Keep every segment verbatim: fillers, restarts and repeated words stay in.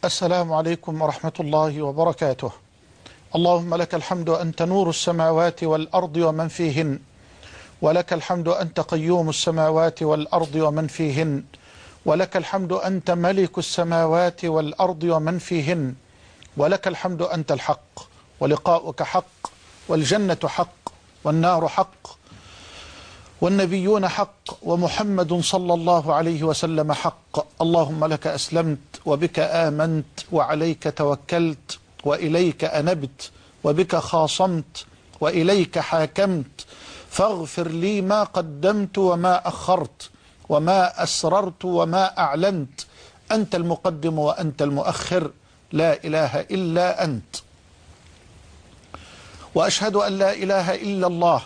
السلام عليكم ورحمة الله وبركاته. اللهم لك الحمد أنت نور السماوات والأرض ومن فيهن، ولك الحمد أنت قيوم السماوات والأرض ومن فيهن، ولك الحمد أنت ملك السماوات والأرض ومن فيهن، ولك الحمد أنت الحق، ولقاؤك حق، والجنة حق، والنار حق، والنبيون حق، ومحمد صلى الله عليه وسلم حق. اللهم لك أسلمت وبك آمنت وعليك توكلت وإليك أنبت وبك خاصمت وإليك حاكمت، فاغفر لي ما قدمت وما أخرت وما أسررت وما أعلنت، أنت المقدم وأنت المؤخر، لا إله إلا أنت. وأشهد أن لا إله إلا الله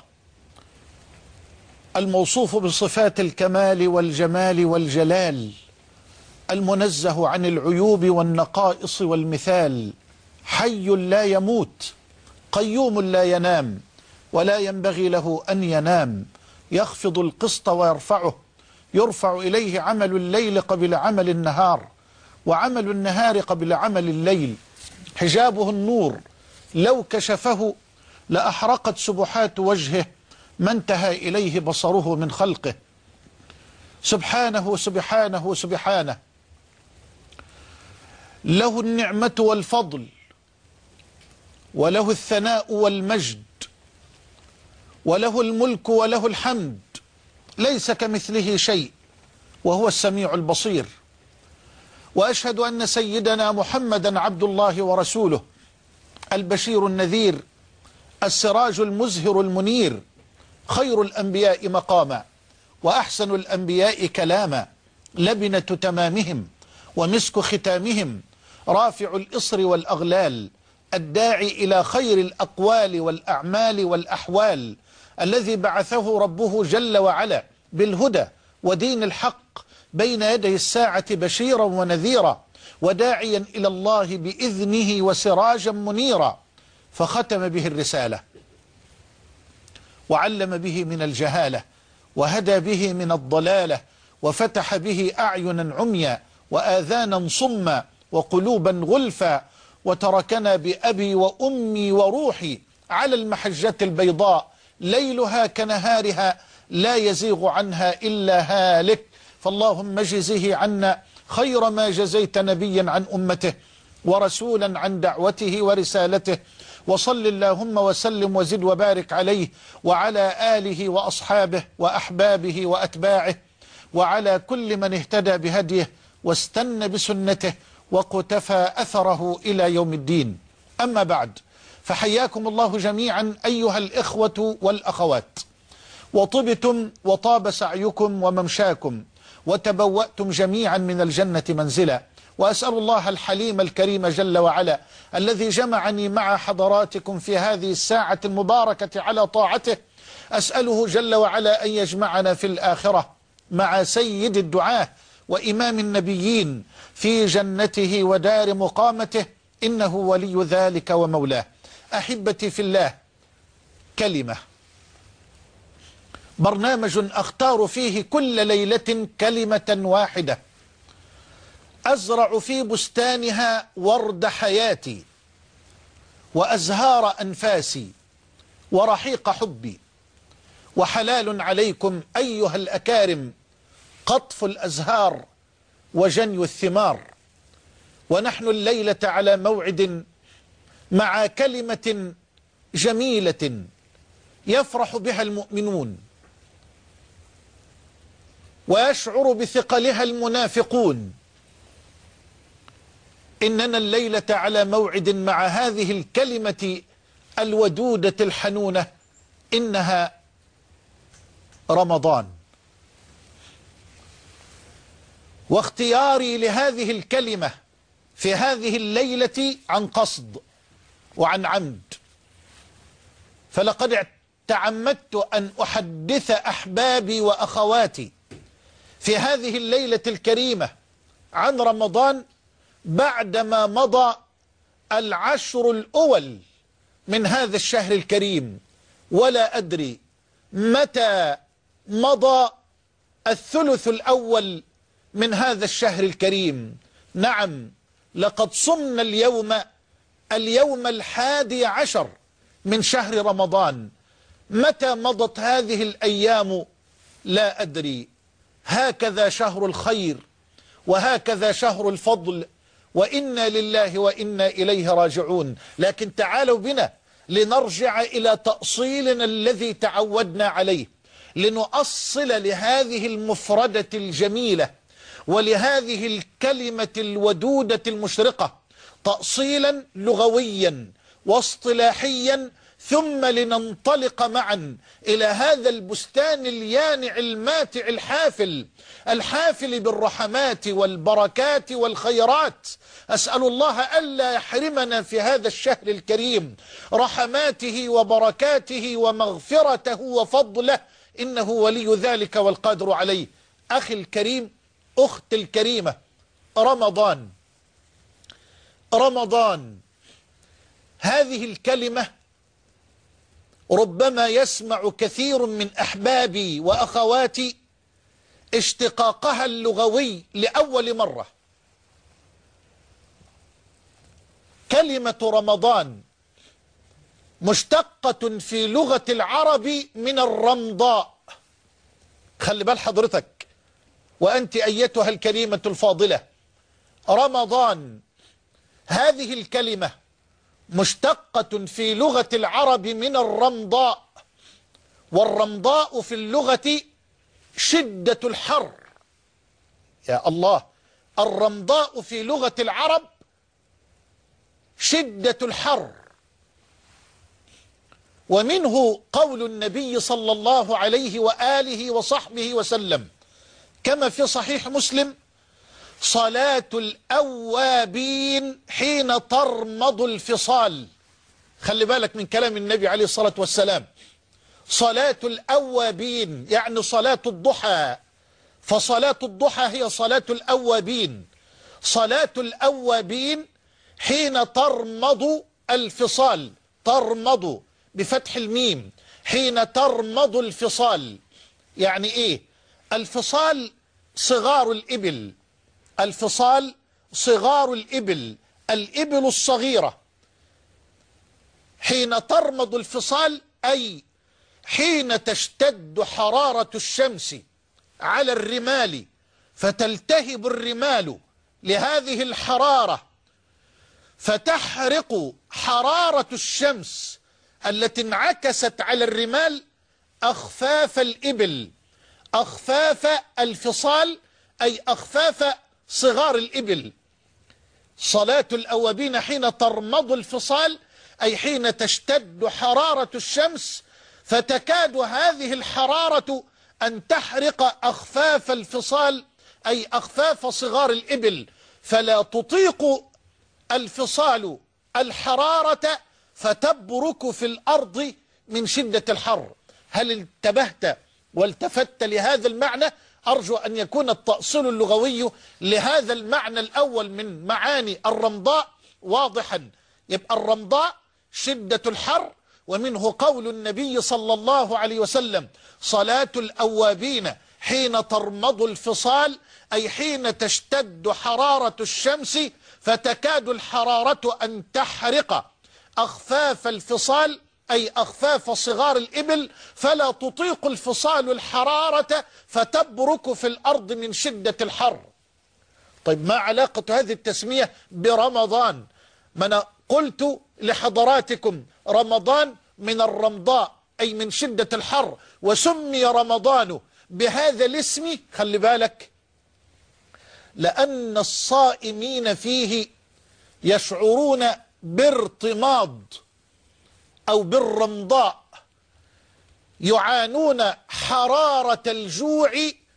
الموصوف بصفات الكمال والجمال والجلال، المنزه عن العيوب والنقائص والمثال، حي لا يموت، قيوم لا ينام ولا ينبغي له أن ينام، يخفض القسط ويرفعه، يرفع إليه عمل الليل قبل عمل النهار، وعمل النهار قبل عمل الليل، حجابه النور، لو كشفه لأحرقت سبحات وجهه ما انتهى إليه بصره من خلقه. سبحانه سبحانه سبحانه، له النعمة والفضل، وله الثناء والمجد، وله الملك وله الحمد، ليس كمثله شيء وهو السميع البصير. وأشهد أن سيدنا محمدا عبد الله ورسوله، البشير النذير، السراج المزهر المنير، خير الأنبياء مقاما وأحسن الأنبياء كلاما، لبنة تمامهم ومسك ختامهم، رافع الإصر والأغلال، الداعي إلى خير الأقوال والأعمال والأحوال، الذي بعثه ربه جل وعلا بالهدى ودين الحق بين يدي الساعة بشيرا ونذيرا، وداعيا إلى الله بإذنه وسراجا منيرا، فختم به الرسالة، وعلم به من الجهالة، وهدى به من الضلالة، وفتح به أعينا عميا وآذانا صما وقلوبا غلفا، وتركنا بأبي وأمي وروحي على المحجة البيضاء، ليلها كنهارها لا يزيغ عنها إلا هالك. فاللهم اجزه عنا خير ما جزيت نبيا عن أمته ورسولا عن دعوته ورسالته، وصل اللهم وسلم وزد وبارك عليه وعلى آله وأصحابه وأحبابه وأتباعه، وعلى كل من اهتدى بهديه واستنى بسنته وقتفى أثره إلى يوم الدين. أما بعد، فحياكم الله جميعا أيها الإخوة والأخوات، وطبتم وطاب سعيكم وممشاكم، وتبوأتم جميعا من الجنة منزلا. وأسأل الله الحليم الكريم جل وعلا الذي جمعني مع حضراتكم في هذه الساعة المباركة على طاعته، أسأله جل وعلا أن يجمعنا في الآخرة مع سيد الدعاة وإمام النبيين في جنته ودار مقامته، إنه ولي ذلك ومولاه. أحبتي في الله، كلمة، برنامج أختار فيه كل ليلة كلمة واحدة أزرع في بستانها ورد حياتي وأزهار أنفاسي ورحيق حبي. وحلال عليكم أيها الأكارم قطف الأزهار وجني الثمار. ونحن الليلة على موعد مع كلمة جميلة يفرح بها المؤمنون ويشعر بثقلها المنافقون. إننا الليلة على موعد مع هذه الكلمة الودودة الحنونة، إنها رمضان. واختياري لهذه الكلمة في هذه الليلة عن قصد وعن عمد، فلقد تعمدت أن أحدث أحبابي وأخواتي في هذه الليلة الكريمة عن رمضان بعدما مضى العشر الأول من هذا الشهر الكريم، ولا أدري متى مضى الثلث الأول من هذا الشهر الكريم. نعم، لقد صمنا اليوم اليوم الحادي عشر من شهر رمضان. متى مضت هذه الأيام لا أدري. هكذا شهر الخير وهكذا شهر الفضل، وإنا لله وإنا إليه راجعون. لكن تعالوا بنا لنرجع إلى تأصيلنا الذي تعودنا عليه، لنؤصل لهذه المفردة الجميلة ولهذه الكلمة الودودة المشرقة تأصيلا لغويا واصطلاحيا، ثم لننطلق معا إلى هذا البستان اليانع الماتع الحافل الحافل بالرحمات والبركات والخيرات. أسأل الله ألا يحرمنا في هذا الشهر الكريم رحماته وبركاته ومغفرته وفضله، إنه ولي ذلك والقادر عليه. أخي الكريم، أختي الكريمة، رمضان رمضان هذه الكلمة ربما يسمع كثير من أحبابي وأخواتي اشتقاقها اللغوي لأول مرة. كلمة رمضان مشتقة في لغة العرب من الرمضاء. خلي بال حضرتك وأنت أيتها الكريمة الفاضلة، رمضان هذه الكلمة مشتقة في لغة العرب من الرمضاء، والرمضاء في اللغة شدة الحر. يا الله، الرمضاء في لغة العرب شدة الحر. ومنه قول النبي صلى الله عليه وآله وصحبه وسلم كما في صحيح مسلم: صلاة الأوابين حين ترمض الفصال. خلي بالك من كلام النبي عليه الصلاة والسلام. صلاة الأوابين يعني صلاة الضحى، فصلاة الضحى هي صلاة الأوابين. صلاة الأوابين حين ترمض الفصال، ترمض بفتح الميم، حين ترمض الفصال. يعني إيه؟ الفصال صغار الإبل، الفصال صغار الإبل، الإبل الصغيرة. حين ترمض الفصال أي حين تشتد حرارة الشمس على الرمال، فتلتهب الرمال لهذه الحرارة، فتحرق حرارة الشمس التي انعكست على الرمال أخفاف الإبل، أخفاف الفصال أي أخفاف صغار الإبل. صلاة الأوابين حين ترمض الفصال أي حين تشتد حرارة الشمس، فتكاد هذه الحرارة أن تحرق أخفاف الفصال أي أخفاف صغار الإبل، فلا تطيق الفصال الحرارة فتبرك في الأرض من شدة الحر. هل انتبهت والتفت لهذا المعنى؟ أرجو أن يكون التأصيل اللغوي لهذا المعنى الأول من معاني الرمضاء واضحا. يبقى الرمضاء شدة الحر، ومنه قول النبي صلى الله عليه وسلم: صلاة الأوابين حين ترمض الفصال أي حين تشتد حرارة الشمس فتكاد الحرارة أن تحرق أخفاف الفصال أي أخفاف صغار الإبل، فلا تطيق الفصال الحرارة فتبرك في الأرض من شدة الحر. طيب ما علاقة هذه التسمية برمضان؟ ما أنا قلت لحضراتكم رمضان من الرمضاء أي من شدة الحر، وسمي رمضان بهذا الاسم. خلي بالك، لأن الصائمين فيه يشعرون بارتماض أو بالرمضاء، يعانون حرارة الجوع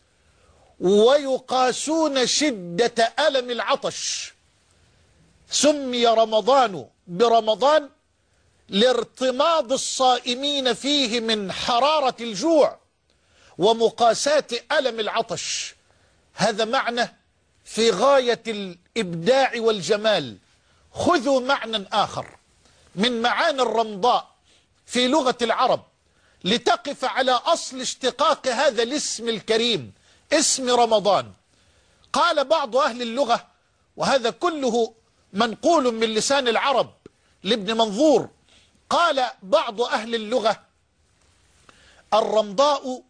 ويقاسون شدة ألم العطش. سمي رمضان برمضان لارتماض الصائمين فيه من حرارة الجوع ومقاساة ألم العطش. هذا معنى في غاية الإبداع والجمال. خذوا معنى آخر من معاني الرمضاء في لغة العرب لتقف على أصل اشتقاق هذا الاسم الكريم، اسم رمضان. قال بعض أهل اللغة، وهذا كله منقول من لسان العرب لابن منظور. قال بعض أهل اللغة: الرمضاء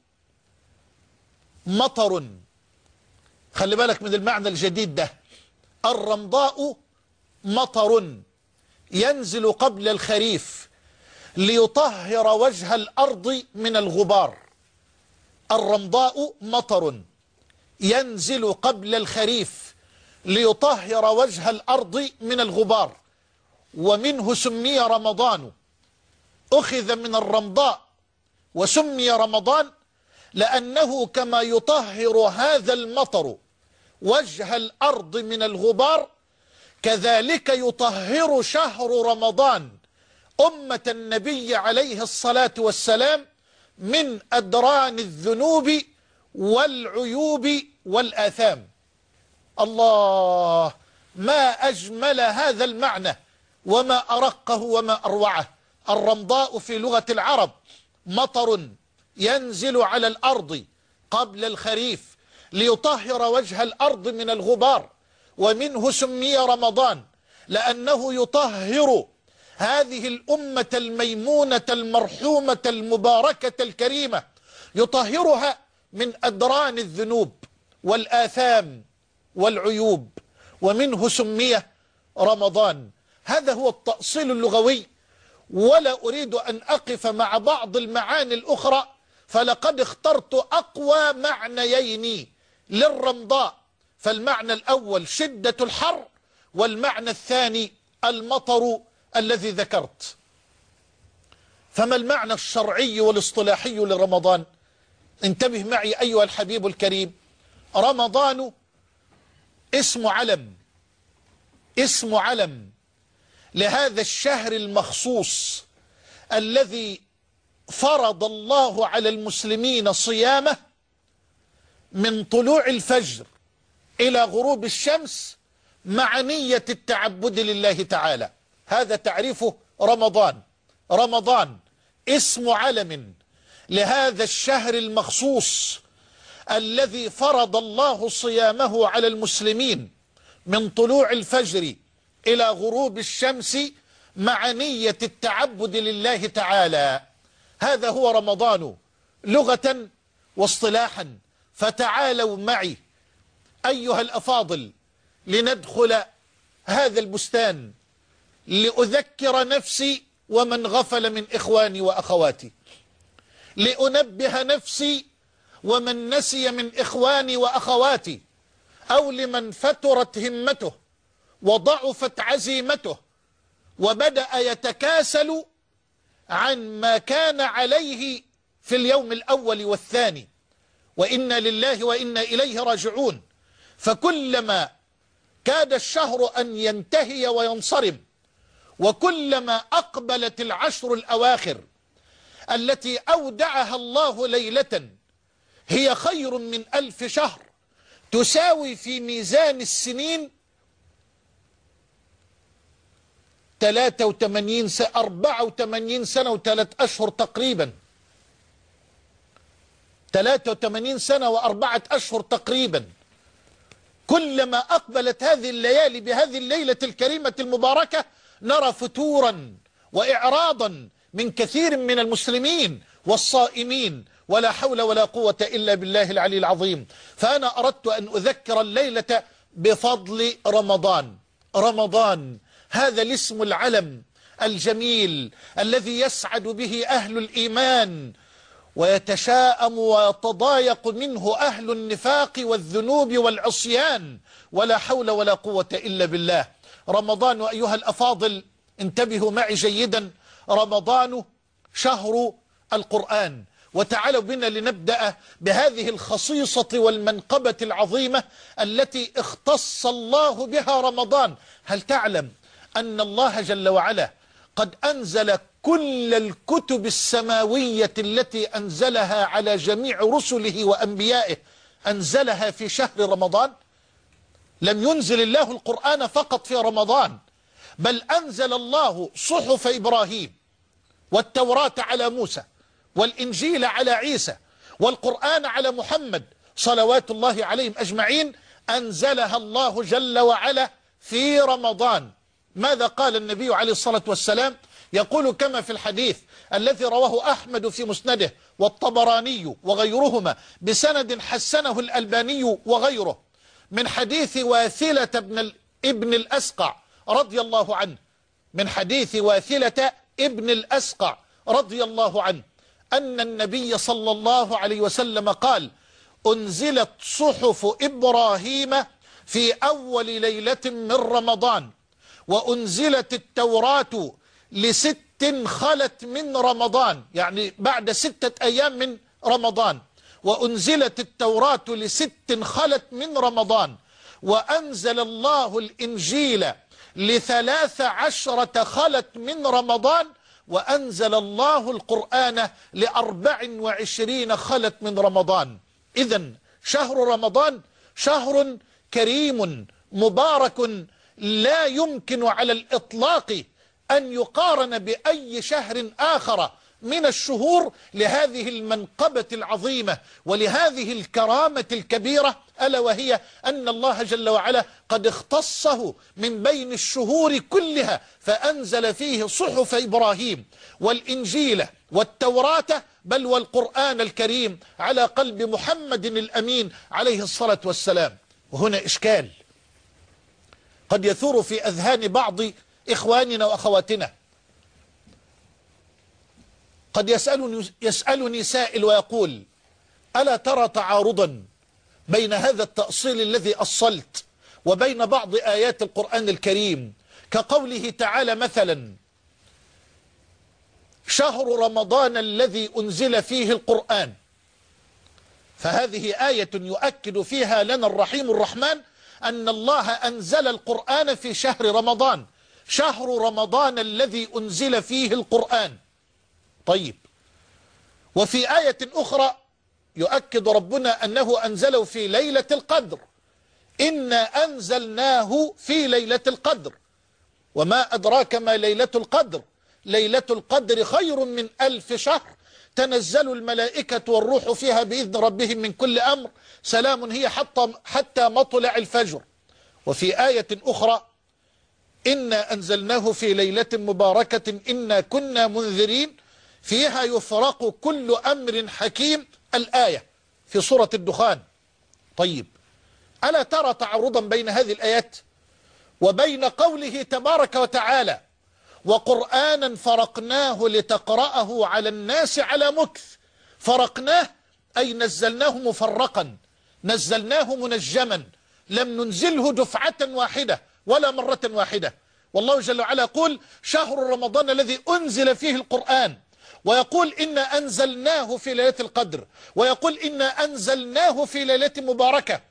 مطر. خلي بالك من المعنى الجديد ده. الرمضاء مطر ينزل قبل الخريف ليطهر وجه الأرض من الغبار. الرمضاء مطر ينزل قبل الخريف ليطهر وجه الأرض من الغبار، ومنه سمي رمضان. أخذ من الرمضاء وسمي رمضان لأنه كما يطهر هذا المطر وجه الأرض من الغبار، كذلك يطهر شهر رمضان أمة النبي عليه الصلاة والسلام من أدران الذنوب والعيوب والآثام. الله، ما أجمل هذا المعنى وما أرقه وما أروعه. الرمضاء في لغة العرب مطر ينزل على الأرض قبل الخريف ليطهر وجه الأرض من الغبار، ومنه سمي رمضان لأنه يطهر هذه الأمة الميمونة المرحومة المباركة الكريمة، يطهرها من أدران الذنوب والآثام والعيوب، ومنه سمي رمضان. هذا هو التأصيل اللغوي، ولا أريد أن أقف مع بعض المعاني الأخرى، فلقد اخترت أقوى معنيين للرمضاء. فالمعنى الأول شدة الحر، والمعنى الثاني المطر الذي ذكرت. فما المعنى الشرعي والاصطلاحي لرمضان؟ انتبه معي أيها الحبيب الكريم. رمضان اسم علم، اسم علم لهذا الشهر المخصوص الذي فرض الله على المسلمين صيامه من طلوع الفجر إلى غروب الشمس مع نية التعبد لله تعالى. هذا تعريفه رمضان. رمضان اسم علم لهذا الشهر المخصوص الذي فرض الله صيامه على المسلمين من طلوع الفجر إلى غروب الشمس مع نية التعبد لله تعالى. هذا هو رمضان لغة واصطلاحا. فتعالوا معي أيها الأفاضل لندخل هذا البستان لأذكر نفسي ومن غفل من إخواني وأخواتي، لأنبه نفسي ومن نسي من إخواني وأخواتي، أو لمن فترت همته وضعفت عزيمته وبدأ يتكاسل عن ما كان عليه في اليوم الأول والثاني. وإنا لله وإنا إليه راجعون. فكلما كاد الشهر أن ينتهي وينصرم، وكلما أقبلت العشر الأواخر التي أودعها الله ليلة هي خير من ألف شهر، تساوي في ميزان السنين ثلاثة وثمانين سنة، أربعة وثمانين سنة وثلاث أشهر تقريبا، ثلاثة وثمانين سنة وأربعة أشهر تقريبا. كلما أقبلت هذه الليالي بهذه الليلة الكريمة المباركة نرى فتورا وإعراضا من كثير من المسلمين والصائمين، ولا حول ولا قوة إلا بالله العلي العظيم. فأنا أردت أن أذكر الليلة بفضل رمضان. رمضان هذا الاسم العلم الجميل الذي يسعد به أهل الإيمان ويتشاءم ويتضايق منه أهل النفاق والذنوب والعصيان، ولا حول ولا قوة إلا بالله. رمضان أيها الأفاضل انتبهوا معي جيدا، رمضان شهر القرآن. وتعالوا بنا لنبدأ بهذه الخصيصة والمنقبة العظيمة التي اختص الله بها رمضان. هل تعلم أن الله جل وعلا قد أنزل كل الكتب السماوية التي أنزلها على جميع رسله وأنبيائه أنزلها في شهر رمضان؟ لم ينزل الله القرآن فقط في رمضان، بل أنزل الله صحف إبراهيم والتوراة على موسى والإنجيل على عيسى والقرآن على محمد صلوات الله عليهم أجمعين. أنزلها الله جل وعلا في رمضان. ماذا قال النبي عليه الصلاة والسلام؟ يقول كما في الحديث الذي رواه أحمد في مسنده والطبراني وغيرهما بسند حسنه الألباني وغيره، من حديث واثلة بن ابن الأسقع رضي الله عنه، من حديث واثلة ابن الأسقع رضي الله عنه أن النبي صلى الله عليه وسلم قال: أنزلت صحف إبراهيم في أول ليلة من رمضان، وأنزلت التوراة لست خلت من رمضان، يعني بعد ستة أيام من رمضان، وأنزلت التوراة لست خلت من رمضان، وأنزل الله الإنجيل لثلاث عشرة خلت من رمضان، وأنزل الله القرآن لأربع وعشرين خلت من رمضان. إذن شهر رمضان شهر كريم مبارك لا يمكن على الإطلاق أن يقارن بأي شهر آخر من الشهور لهذه المنقبة العظيمة ولهذه الكرامة الكبيرة، ألا وهي أن الله جل وعلا قد اختصه من بين الشهور كلها فأنزل فيه صحف إبراهيم والإنجيل والتوراة بل والقرآن الكريم على قلب محمد الأمين عليه الصلاة والسلام. وهنا إشكال قد يثور في أذهان بعض إخواننا وأخواتنا. قد يسألني, يسألني سائل ويقول: ألا ترى تعارضا بين هذا التأصيل الذي أصلت وبين بعض آيات القرآن الكريم، كقوله تعالى مثلا: شهر رمضان الذي أنزل فيه القرآن، فهذه آية يؤكد فيها لنا الرحيم الرحمن أن الله أنزل القرآن في شهر رمضان، شهر رمضان الذي أنزل فيه القرآن. طيب، وفي آية أخرى يؤكد ربنا أنه أنزله في ليلة القدر، إنا أنزلناه في ليلة القدر، وما أدراك ما ليلة القدر، ليلة القدر خير من ألف شهر، تنزل الملائكة والروح فيها بإذن ربهم من كل أمر، سلام هي حتى, حتى مطلع الفجر. وفي آية أخرى: إنا أنزلناه في ليلة مباركة إنا كنا منذرين فيها يفرق كل أمر حكيم، الآية في سورة الدخان. طيب، ألا ترى تعارضا بين هذه الآيات وبين قوله تبارك وتعالى: وقرآنا فرقناه لتقرأه على الناس على مكث؟ فرقناه أي نزلناه مفرقا، نزلناه منجما، لم ننزله دفعة واحدة ولا مرة واحدة. والله جل وعلا يقول: شهر رمضان الذي أنزل فيه القرآن، ويقول: إنا أنزلناه في ليلة القدر، ويقول: إنا أنزلناه في ليلة مباركة.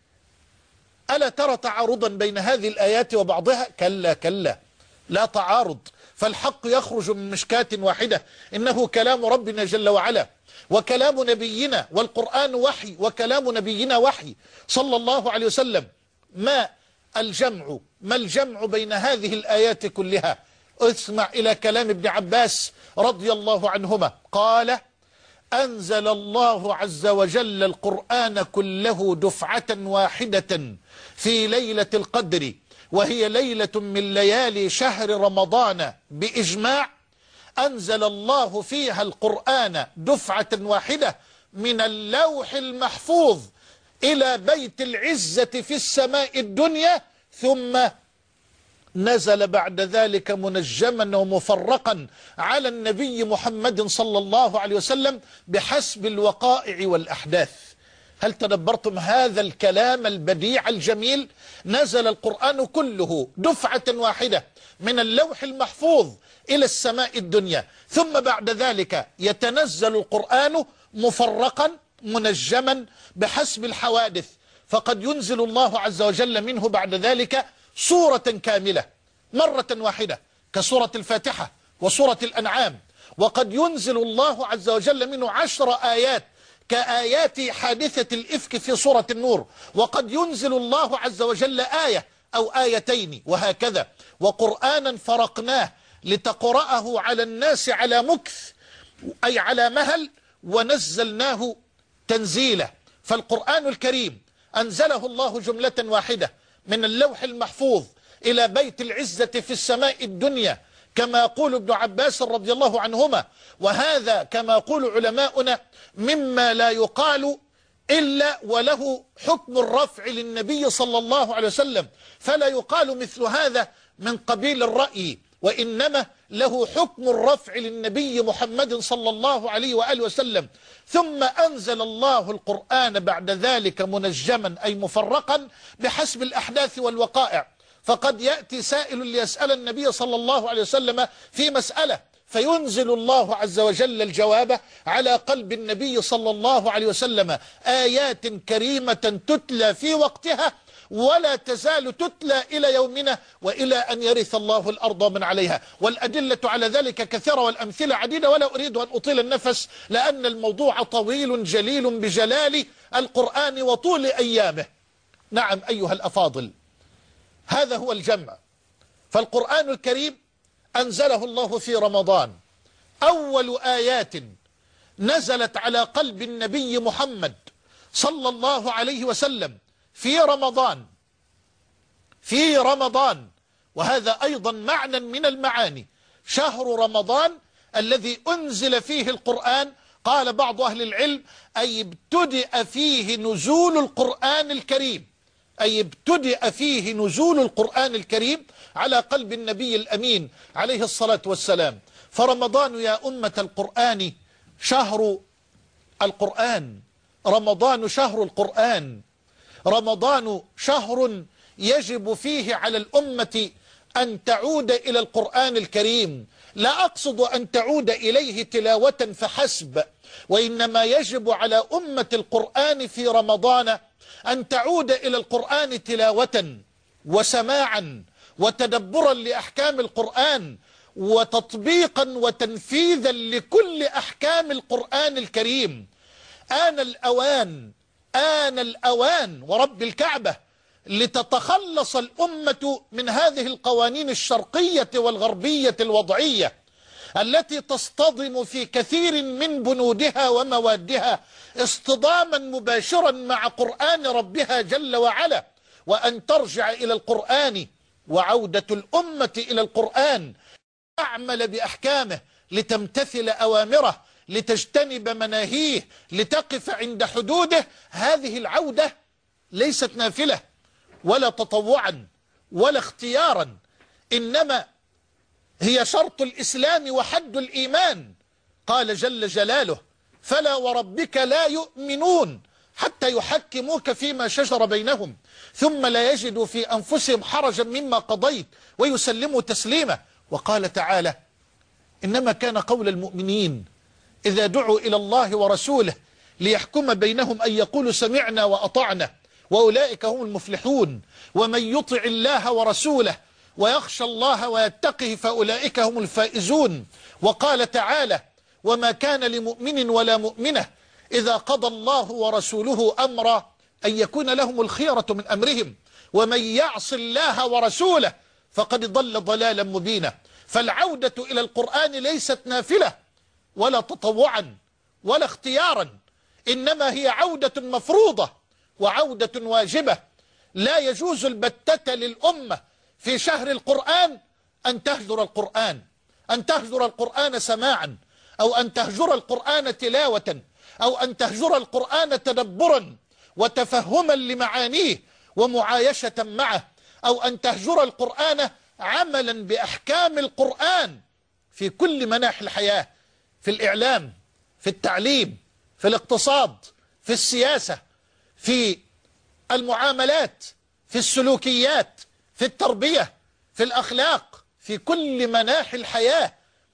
ألا ترى تعارضا بين هذه الآيات وبعضها؟ كلا كلا، لا تعارض، فالحق يخرج من مشكاة واحدة، إنه كلام ربنا جل وعلا وكلام نبينا، والقرآن وحي وكلام نبينا وحي صلى الله عليه وسلم. ما الجمع ما الجمع بين هذه الآيات كلها؟ اسمع إلى كلام ابن عباس رضي الله عنهما، قال: أنزل الله عز وجل القرآن كله دفعة واحدة في ليلة القدر، وهي ليلة من ليالي شهر رمضان بإجماع، أنزل الله فيها القرآن دفعة واحدة من اللوح المحفوظ إلى بيت العزة في السماء الدنيا، ثم نزل بعد ذلك منجما ومفرقا على النبي محمد صلى الله عليه وسلم بحسب الوقائع والأحداث. هل تدبرتم هذا الكلام البديع الجميل؟ نزل القرآن كله دفعة واحدة من اللوح المحفوظ إلى السماء الدنيا، ثم بعد ذلك يتنزل القرآن مفرقا منجما بحسب الحوادث، فقد ينزل الله عز وجل منه بعد ذلك سورة كاملة مرة واحدة كسورة الفاتحة وسورة الأنعام، وقد ينزل الله عز وجل منه عشر آيات كآيات حادثة الإفك في سورة النور، وقد ينزل الله عز وجل آية أو آيتين، وهكذا. وقرآنا فرقناه لتقرأه على الناس على مكث، أي على مهل، ونزلناه تنزيلا. فالقرآن الكريم أنزله الله جملة واحدة من اللوح المحفوظ إلى بيت العزة في السماء الدنيا كما يقول ابن عباس رضي الله عنهما. وهذا كما يقول علماؤنا مما لا يقال إلا وله حكم الرفع للنبي صلى الله عليه وسلم، فلا يقال مثل هذا من قبيل الرأي، وإنما له حكم الرفع للنبي محمد صلى الله عليه وآله وسلم. ثم أنزل الله القرآن بعد ذلك منجما أي مفرقا بحسب الأحداث والوقائع. فقد يأتي سائل ليسأل النبي صلى الله عليه وسلم في مسألة، فينزل الله عز وجل الجواب على قلب النبي صلى الله عليه وسلم آيات كريمة تتلى في وقتها ولا تزال تتلى إلى يومنا وإلى أن يرث الله الأرض ومن عليها. والأدلة على ذلك كثيرة والأمثلة عديدة، ولا أريد أن أطيل النفس لأن الموضوع طويل جليل بجلال القرآن وطول أيامه. نعم أيها الأفاضل، هذا هو الجمع. فالقرآن الكريم أنزله الله في رمضان، أول آيات نزلت على قلب النبي محمد صلى الله عليه وسلم في رمضان في رمضان وهذا أيضا معنى من المعاني. شهر رمضان الذي أنزل فيه القرآن، قال بعض أهل العلم أي ابتدأ فيه نزول القرآن الكريم، أي ابتدأ فيه نزول القرآن الكريم على قلب النبي الأمين عليه الصلاة والسلام. فرمضان يا أمة القرآن شهر القرآن، رمضان شهر القرآن، رمضان شهر يجب فيه على الأمة أن تعود إلى القرآن الكريم. لا أقصد أن تعود إليه تلاوة فحسب، وإنما يجب على أمة القرآن في رمضان أن تعود إلى القرآن تلاوة وسماعا وتدبرا لأحكام القرآن وتطبيقا وتنفيذا لكل أحكام القرآن الكريم. آن الأوان آن الأوان ورب الكعبة لتتخلص الأمة من هذه القوانين الشرقية والغربية الوضعية التي تصطدم في كثير من بنودها وموادها اصطداما مباشرا مع قرآن ربها جل وعلا، وأن ترجع إلى القرآن. وعودة الأمة إلى القرآن تعمل بأحكامه، لتمتثل أوامره، لتجتنب مناهيه، لتقف عند حدوده. هذه العودة ليست نافلة ولا تطوعا ولا اختيارا، إنما هي شرط الإسلام وحد الإيمان. قال جل جلاله: فلا وربك لا يؤمنون حتى يحكموك فيما شجر بينهم ثم لا يجدوا في أنفسهم حرجا مما قضيت ويسلموا تسليما. وقال تعالى: إنما كان قول المؤمنين إذا دعوا إلى الله ورسوله ليحكم بينهم أن يقولوا سمعنا وأطعنا وأولئك هم المفلحون ومن يطع الله ورسوله ويخشى الله ويتقه فأولئك هم الفائزون. وقال تعالى: وما كان لمؤمن ولا مؤمنة إذا قضى الله ورسوله أمرا أن يكون لهم الخيرة من أمرهم ومن يعص الله ورسوله فقد ضل ضلالا مبينا. فالعودة إلى القرآن ليست نافلة ولا تطوعا ولا اختيارا، إنما هي عودة مفروضة وعودة واجبة. لا يجوز البتة للأمة في شهر القرآن أن تهجر القرآن، أن تهجر القرآن سماعا، أو أن تهجر القرآن تلاوة، أو أن تهجر القرآن تدبرا وتفهما لمعانيه ومعايشة معه، أو أن تهجر القرآن عملا بأحكام القرآن في كل مناحي الحياة، في الإعلام، في التعليم، في الاقتصاد، في السياسة، في المعاملات، في السلوكيات، في التربية، في الأخلاق، في كل مناحي الحياة.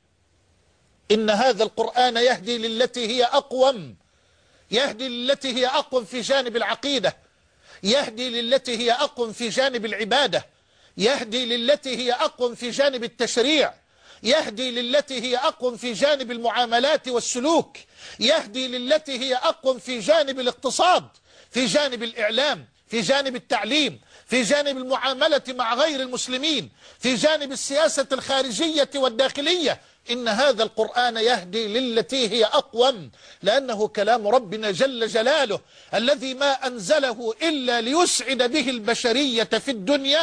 إن هذا القرآن يهدي للتي هي أقوم، يهدي للتي هي أقوم في جانب العقيدة، يهدي للتي هي أقوم في جانب العبادة، يهدي للتي هي أقوم في جانب التشريع، يهدي للتي هي أقوم في جانب المعاملات والسلوك، يهدي للتي هي أقوم في جانب الاقتصاد، في جانب الإعلام، في جانب التعليم، في جانب المعاملة مع غير المسلمين، في جانب السياسة الخارجية والداخلية. إن هذا القرآن يهدي للتي هي أقوم، لأنه كلام ربنا جل جلاله الذي ما أنزله إلا ليسعد به البشرية في الدنيا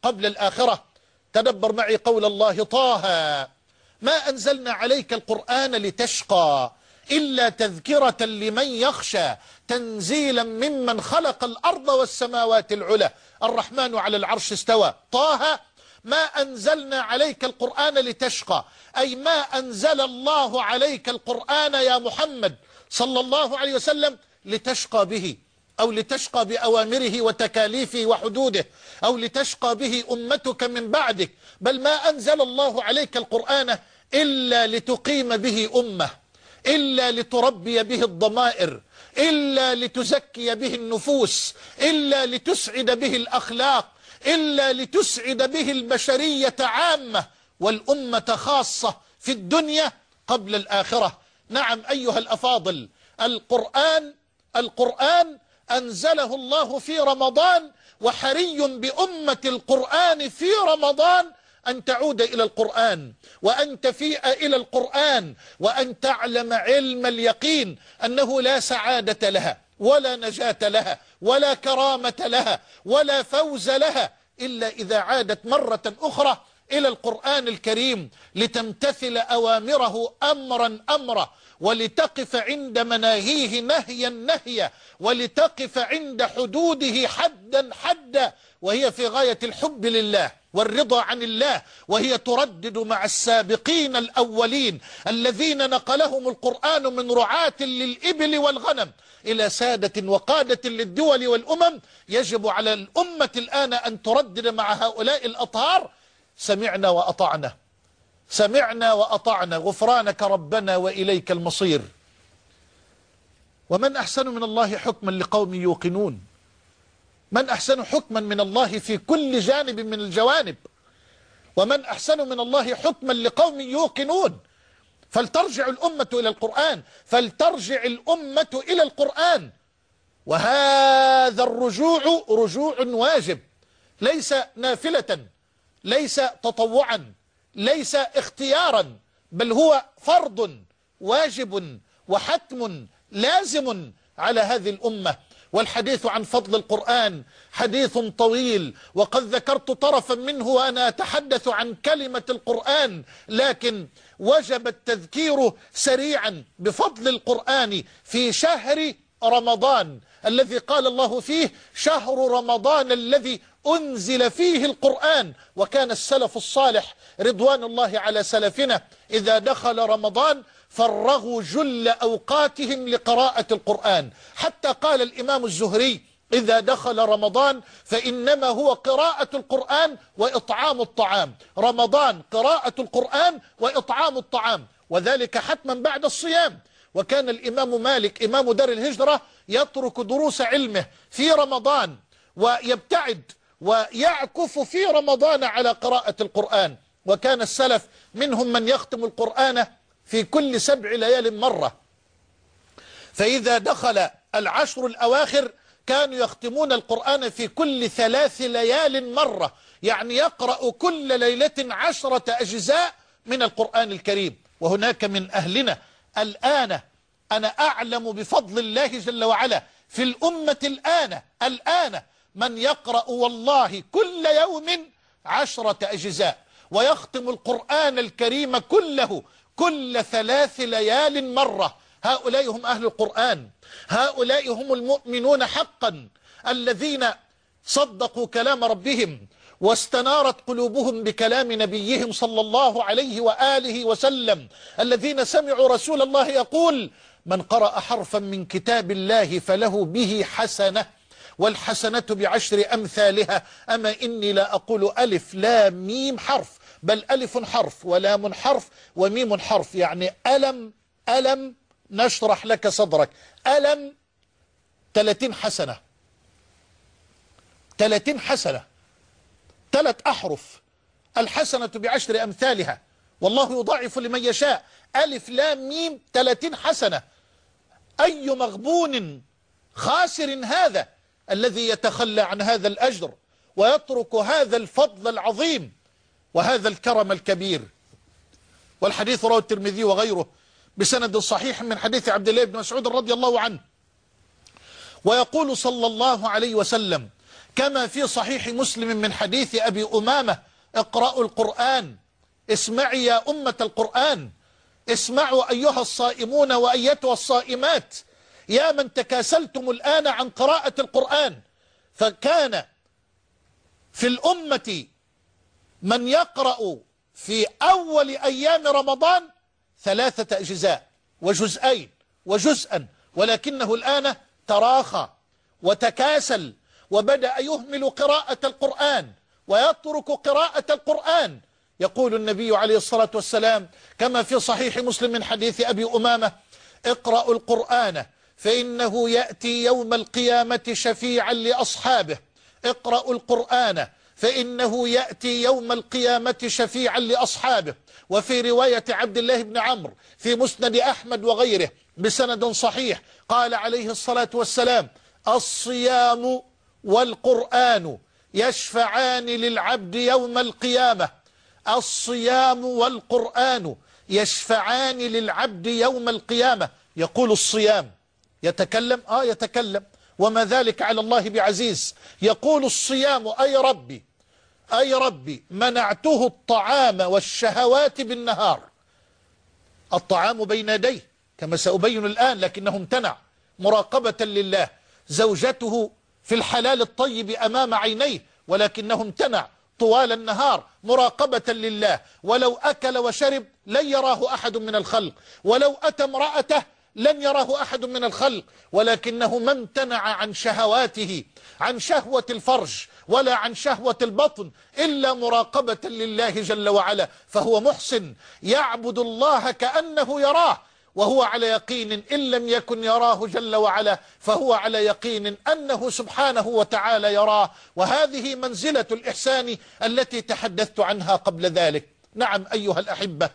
قبل الآخرة. تدبر معي قول الله: طه ما أنزلنا عليك القرآن لتشقى إلا تذكرة لمن يخشى تنزيلا ممن خلق الأرض والسماوات العلى الرحمن على العرش استوى. طه ما أنزلنا عليك القرآن لتشقى، أي ما أنزل الله عليك القرآن يا محمد صلى الله عليه وسلم لتشقى به، أو لتشقى بأوامره وتكاليفه وحدوده، أو لتشقى به أمتك من بعدك، بل ما أنزل الله عليك القرآن إلا لتقيم به أمة، إلا لتربي به الضمائر، إلا لتزكي به النفوس، إلا لتسعد به الأخلاق، إلا لتسعد به البشرية عامة والأمة خاصة في الدنيا قبل الآخرة. نعم أيها الأفاضل، القرآن القرآن أنزله الله في رمضان، وحري بأمة القرآن في رمضان أن تعود إلى القرآن، وأن تفيء إلى القرآن، وأن تعلم علم اليقين أنه لا سعادة لها ولا نجاة لها ولا كرامة لها ولا فوز لها إلا إذا عادت مرة أخرى إلى القرآن الكريم لتمتثل أوامره أمرا أمرا، ولتقف عند مناهيه نهيا نهيا، ولتقف عند حدوده حدا حدا، وهي في غاية الحب لله والرضا عن الله، وهي تردد مع السابقين الأولين الذين نقلهم القرآن من رعاة للإبل والغنم إلى سادة وقادة للدول والأمم. يجب على الأمة الآن أن تردد مع هؤلاء الأطهار: سمعنا وأطعنا، سمعنا وأطعنا، غفرانك ربنا وإليك المصير. ومن أحسن من الله حكما لقوم يوقنون؟ من أحسن حكما من الله في كل جانب من الجوانب؟ ومن أحسن من الله حكما لقوم يوقنون؟ فلترجع الأمة إلى القرآن، فلترجع الأمة إلى القرآن. وهذا الرجوع رجوع واجب، ليس نافلة، ليس تطوعا، ليس اختيارا، بل هو فرض واجب وحتم لازم على هذه الأمة. والحديث عن فضل القرآن حديث طويل، وقد ذكرت طرفا منه وأنا أتحدث عن كلمة القرآن، لكن وجب التذكير سريعا بفضل القرآن في شهر رمضان الذي قال الله فيه: شهر رمضان الذي أنزل فيه القرآن. وكان السلف الصالح رضوان الله على سلفنا إذا دخل رمضان فرغوا جل أوقاتهم لقراءة القرآن، حتى قال الإمام الزهري: إذا دخل رمضان فإنما هو قراءة القرآن وإطعام الطعام. رمضان قراءة القرآن وإطعام الطعام، وذلك حتما بعد الصيام. وكان الإمام مالك إمام دار الهجرة يترك دروس علمه في رمضان ويبتعد ويعكف في رمضان على قراءة القرآن. وكان السلف منهم من يختم القرآن في كل سبع ليال مرة، فإذا دخل العشر الأواخر كانوا يختمون القرآن في كل ثلاث ليال مرة، يعني يقرأ كل ليلة عشرة أجزاء من القرآن الكريم. وهناك من أهلنا الآن، أنا أعلم بفضل الله جل وعلا في الأمة الآن الآن من يقرأ والله كل يوم عشرة أجزاء، ويختم القرآن الكريم كله كل ثلاث ليال مرة. هؤلاء هم أهل القرآن، هؤلاء هم المؤمنون حقا الذين صدقوا كلام ربهم واستنارت قلوبهم بكلام نبيهم صلى الله عليه وآله وسلم، الذين سمعوا رسول الله يقول: من قرأ حرفا من كتاب الله فله به حسنة، والحسنة بعشر أمثالها. أما إني لا أقول ألف لا ميم حرف، بل ألف حرف ولام حرف وميم حرف، يعني ألم ألم نشرح لك صدرك، ألم ثلاثين حسنة، ثلاثين حسنة، ثلاث أحرف، الحسنة بعشر أمثالها، والله يضاعف لمن يشاء. ألف لام ميم ثلاثين حسنة. أي مغبون خاسر هذا الذي يتخلى عن هذا الأجر ويترك هذا الفضل العظيم وهذا الكرم الكبير. والحديث رواه الترمذي وغيره بسند صحيح من حديث عبد الله بن مسعود رضي الله عنه، ويقول صلى الله عليه وسلم: كما في صحيح مسلم من حديث أبي أمامة: اقرأوا القرآن. اسمعي يا أمة القرآن، اسمعوا أيها الصائمون وأيتها الصائمات، يا من تكاسلتم الآن عن قراءة القرآن. فكان في الأمة من يقرأ في أول أيام رمضان ثلاثة أجزاء وجزئين وجزءا، ولكنه الآن تراخى وتكاسل وبدأ يهمل قراءة القرآن ويترك قراءة القرآن. يقول النبي عليه الصلاة والسلام كما في صحيح مسلم من حديث أبي أمامة: اقرأوا القرآن فإنه يأتي يوم القيامة شفيعا لأصحابه. اقرأوا القرآن فإنه يأتي يوم القيامة شفيعا لأصحابه. وفي رواية عبد الله بن عمرو في مسند أحمد وغيره بسند صحيح قال عليه الصلاة والسلام: الصيام والقرآن يشفعان للعبد يوم القيامة. الصيام والقرآن يشفعان للعبد يوم القيامة. يقول الصيام، يتكلم آه يتكلم وما ذلك على الله بعزيز. يقول الصيام: أي ربي أي ربي منعته الطعام والشهوات بالنهار. الطعام بين يديه كما سأبين الآن، لكنه امتنع مراقبة لله. زوجته في الحلال الطيب أمام عينيه، ولكنه امتنع طوال النهار مراقبة لله. ولو أكل وشرب لن يراه أحد من الخلق، ولو أتى امرأته لن يراه أحد من الخلق، ولكنه ما امتنع عن شهواته، عن شهوة الفرج ولا عن شهوة البطن، إلا مراقبة لله جل وعلا. فهو محسن يعبد الله كأنه يراه، وهو على يقين إن لم يكن يراه جل وعلا فهو على يقين أنه سبحانه وتعالى يراه. وهذه منزلة الإحسان التي تحدثت عنها قبل ذلك. نعم أيها الأحبة،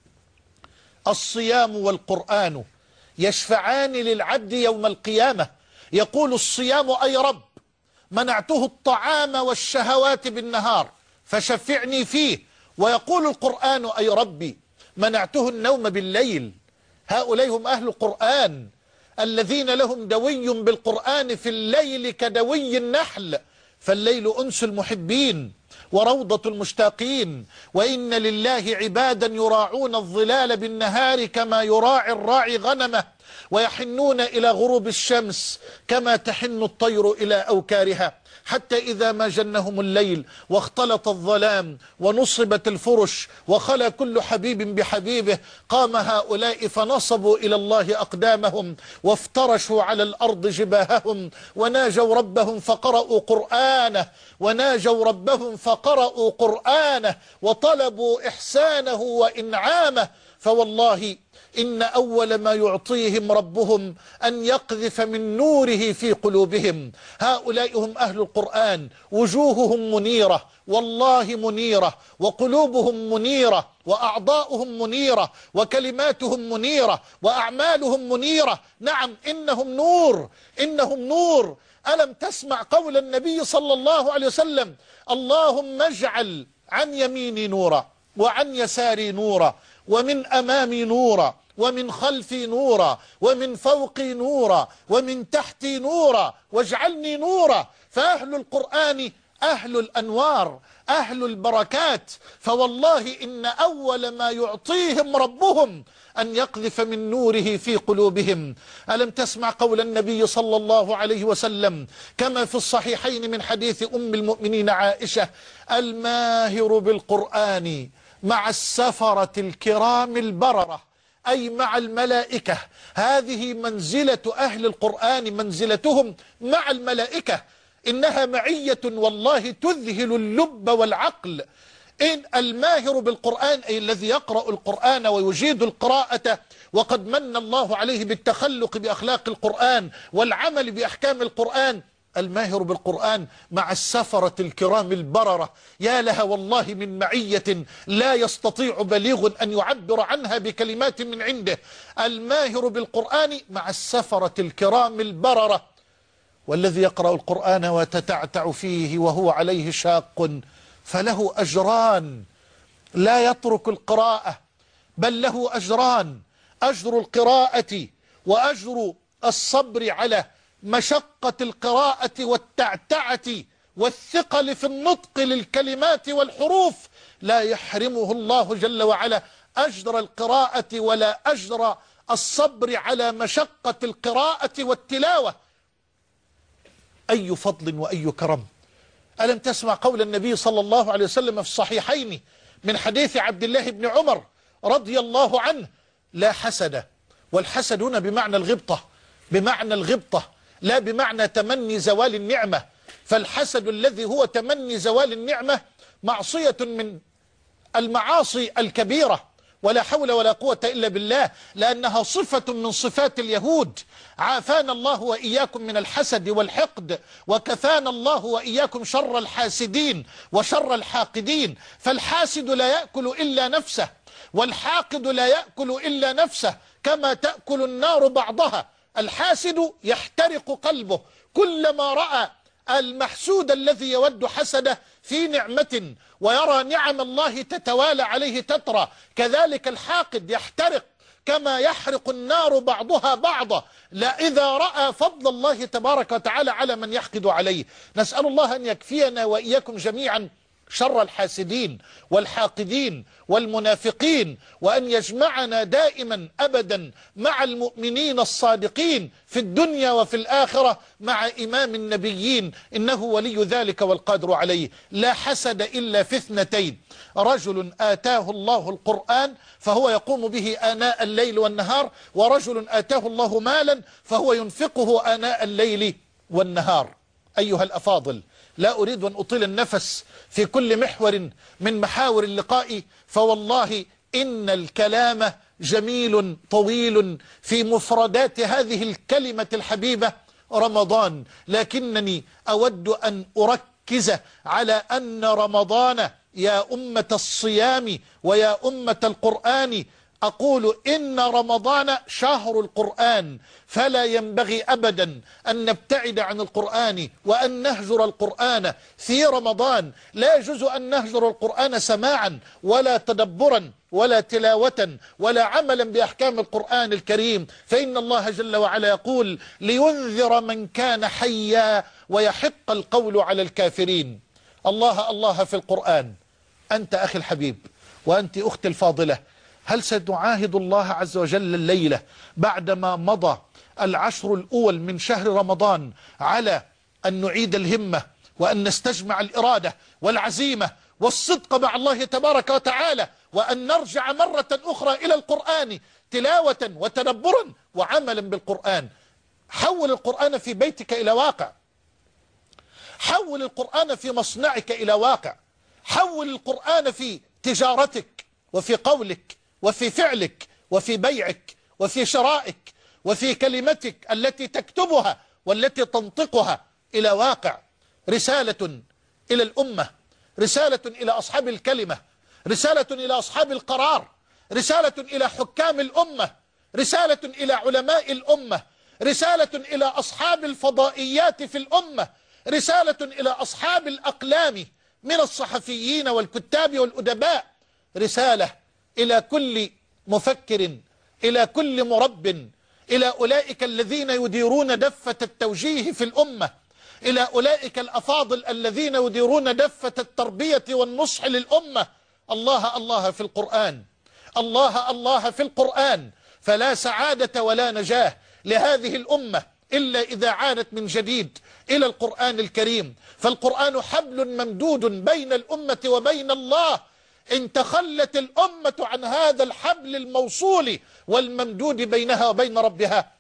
الصيام والقرآن يشفعان للعبد يوم القيامة. يقول الصيام: أي رب منعته الطعام والشهوات بالنهار فشفعني فيه. ويقول القرآن: أي ربي منعته النوم بالليل. هؤلاء هم أهل القرآن الذين لهم دوي بالقرآن في الليل كدوي النحل، فالليل أنس المحبين وروضة المشتاقين. وإن لله عبادا يراعون الظلال بالنهار كما يراعي الراعي غنمه، ويحنون إلى غروب الشمس كما تحن الطير إلى أوكارها، حتى إذا ما جنهم الليل واختلط الظلام ونصبت الفرش وخلى كل حبيب بحبيبه، قام هؤلاء فنصبوا إلى الله أقدامهم وافترشوا على الأرض جباههم وناجوا ربهم فقرأوا قرآنه وناجوا ربهم فقرأوا قرآنه وطلبوا إحسانه وإنعامه. فوالله إن أول ما يعطيهم ربهم أن يقذف من نوره في قلوبهم. هؤلاء هم أهل القرآن، وجوههم منيرة والله منيرة، وقلوبهم منيرة، وأعضاؤهم منيرة، وكلماتهم منيرة، وأعمالهم منيرة. نعم إنهم نور، إنهم نور. ألم تسمع قول النبي صلى الله عليه وسلم: اللهم اجعل عن يميني نورا وعن يساري نورا ومن أمامي نورا ومن خلفي نورا ومن فوقي نورا ومن تحتي نورا واجعلني نورا. فأهل القرآن أهل الأنوار، أهل البركات. فوالله إن أول ما يعطيهم ربهم أن يقذف من نوره في قلوبهم. ألم تسمع قول النبي صلى الله عليه وسلم كما في الصحيحين من حديث أم المؤمنين عائشة: الماهر بالقرآن مع السفرة الكرام البررة، أي مع الملائكة. هذه منزلة أهل القرآن، منزلتهم مع الملائكة، إنها معية والله تذهل اللب والعقل. إن الماهر بالقرآن أي الذي يقرأ القرآن ويجيد القراءة، وقد من الله عليه بالتخلق بأخلاق القرآن والعمل بأحكام القرآن. الماهر بالقرآن مع السفرة الكرام البررة، يا لها والله من معية لا يستطيع بليغ أن يعبر عنها بكلمات من عنده. الماهر بالقرآن مع السفرة الكرام البررة. والذي يقرأ القرآن وتتعتع فيه وهو عليه شاق فله أجران، لا يترك القراءة بل له أجران: أجر القراءة وأجر الصبر على مشقة القراءة والتعتعة والثقل في النطق للكلمات والحروف لا يحرمه الله جل وعلا أجر القراءة ولا أجر الصبر على مشقة القراءة والتلاوة. أي فضل وأي كرم. ألم تسمع قول النبي صلى الله عليه وسلم في الصحيحين من حديث عبد الله بن عمر رضي الله عنه: لا حسد. والحسد هنا بمعنى الغبطة، بمعنى الغبطة لا بمعنى تمني زوال النعمة. فالحسد الذي هو تمني زوال النعمة معصية من المعاصي الكبيرة، ولا حول ولا قوة إلا بالله، لأنها صفة من صفات اليهود. عافانا الله وإياكم من الحسد والحقد، وكفانا الله وإياكم شر الحاسدين وشر الحاقدين. فالحاسد لا يأكل إلا نفسه، والحاقد لا يأكل إلا نفسه كما تأكل النار بعضها. الحاسد يحترق قلبه كلما رأى المحسود الذي يود حسده في نعمة ويرى نعم الله تتوالى عليه تترى، كذلك الحاقد يحترق كما يحرق النار بعضها بعضا لا إذا رأى فضل الله تبارك وتعالى على من يحقد عليه. نسأل الله أن يكفينا وإياكم جميعا شر الحاسدين والحاقدين والمنافقين، وأن يجمعنا دائما أبدا مع المؤمنين الصادقين في الدنيا وفي الآخرة مع إمام النبيين، إنه ولي ذلك والقادر عليه. لا حسد إلا في اثنتين: رجل آتاه الله القرآن فهو يقوم به آناء الليل والنهار، ورجل آتاه الله مالا فهو ينفقه آناء الليل والنهار. أيها الأفاضل، لا أريد أن أطيل النفس في كل محور من محاور اللقاء، فوالله إن الكلام جميل طويل في مفردات هذه الكلمة الحبيبة رمضان، لكنني أود أن أركز على أن رمضان يا أمة الصيام ويا أمة القرآن، أقول إن رمضان شهر القرآن، فلا ينبغي أبدا أن نبتعد عن القرآن وأن نهجر القرآن في رمضان. لا يجوز أن نهجر القرآن سماعا ولا تدبرا ولا تلاوة ولا عملا بأحكام القرآن الكريم، فإن الله جل وعلا يقول: لينذر من كان حيا ويحق القول على الكافرين. الله الله في القرآن. أنت أخي الحبيب وأنت أختي الفاضلة، هل ستعاهد الله عز وجل الليلة بعدما مضى العشر الأول من شهر رمضان على أن نعيد الهمة وأن نستجمع الإرادة والعزيمة والصدق مع الله تبارك وتعالى، وأن نرجع مرة أخرى إلى القرآن تلاوة وتدبرا وعملا بالقرآن؟ حول القرآن في بيتك إلى واقع، حول القرآن في مصنعك إلى واقع، حول القرآن في تجارتك وفي قولك وفي فعلك وفي بيعك وفي شرائك وفي كلمتك التي تكتبها والتي تنطقها إلى واقع. رسالة إلى الأمة، رسالة إلى أصحاب الكلمة، رسالة إلى أصحاب القرار، رسالة إلى حكام الأمة، رسالة إلى علماء الأمة، رسالة إلى أصحاب الفضائيات في الأمة، رسالة إلى أصحاب الأقلام من الصحفيين والكتاب والأدباء، رسالة إلى كل مفكر، إلى كل مرب، إلى أولئك الذين يديرون دفة التوجيه في الأمة، إلى أولئك الأفاضل الذين يديرون دفة التربية والنصح للأمة. الله الله في القرآن، الله الله في القرآن. فلا سعادة ولا نجاة لهذه الأمة إلا إذا عادت من جديد إلى القرآن الكريم، فالقرآن حبل ممدود بين الأمة وبين الله. إن تخلت الأمة عن هذا الحبل الموصول والممدود بينها وبين ربها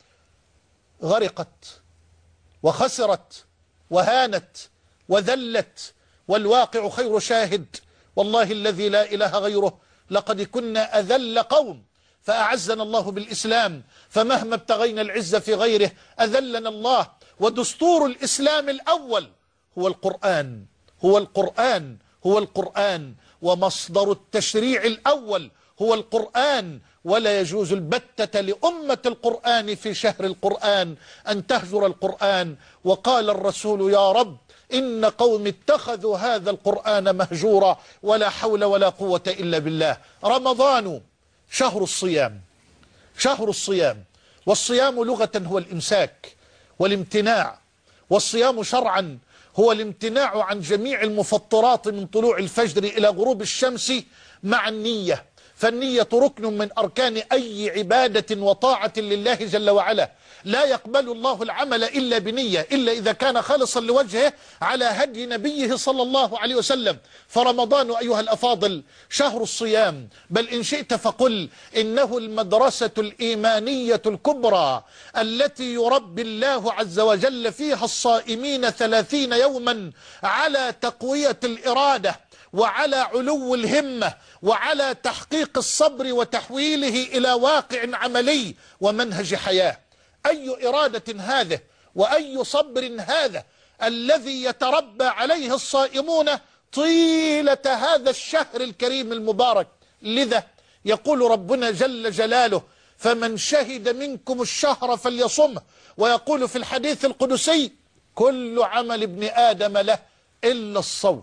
غرقت وخسرت وهانت وذلت، والواقع خير شاهد. والله الذي لا إله غيره لقد كنا أذل قوم فأعزنا الله بالإسلام، فمهما ابتغينا العزة في غيره أذلنا الله. ودستور الإسلام الأول هو القرآن، هو القرآن، هو القرآن، ومصدر التشريع الأول هو القرآن. ولا يجوز البتة لأمة القرآن في شهر القرآن أن تهجر القرآن. وقال الرسول: يا رب إن قوم اتخذوا هذا القرآن مهجورا، ولا حول ولا قوة إلا بالله. رمضان شهر الصيام، شهر الصيام، والصيام لغة هو الإمساك والامتناع، والصيام شرعا هو الامتناع عن جميع المفطرات من طلوع الفجر إلى غروب الشمس مع النية، فالنية ركن من أركان أي عبادة وطاعة لله جل وعلا. لا يقبل الله العمل إلا بنية، إلا إذا كان خالصا لوجهه على هدي نبيه صلى الله عليه وسلم. فرمضان أيها الأفاضل شهر الصيام، بل إن شئت فقل إنه المدرسة الإيمانية الكبرى التي يربي الله عز وجل فيها الصائمين ثلاثين يوما على تقوية الإرادة وعلى علو الهمة وعلى تحقيق الصبر وتحويله إلى واقع عملي ومنهج حياة. أي إرادة هذا وأي صبر هذا الذي يتربى عليه الصائمون طيلة هذا الشهر الكريم المبارك. لذا يقول ربنا جل جلاله: فمن شهد منكم الشهر فليصمه. ويقول في الحديث القدسي: كل عمل ابن آدم له إلا الصوم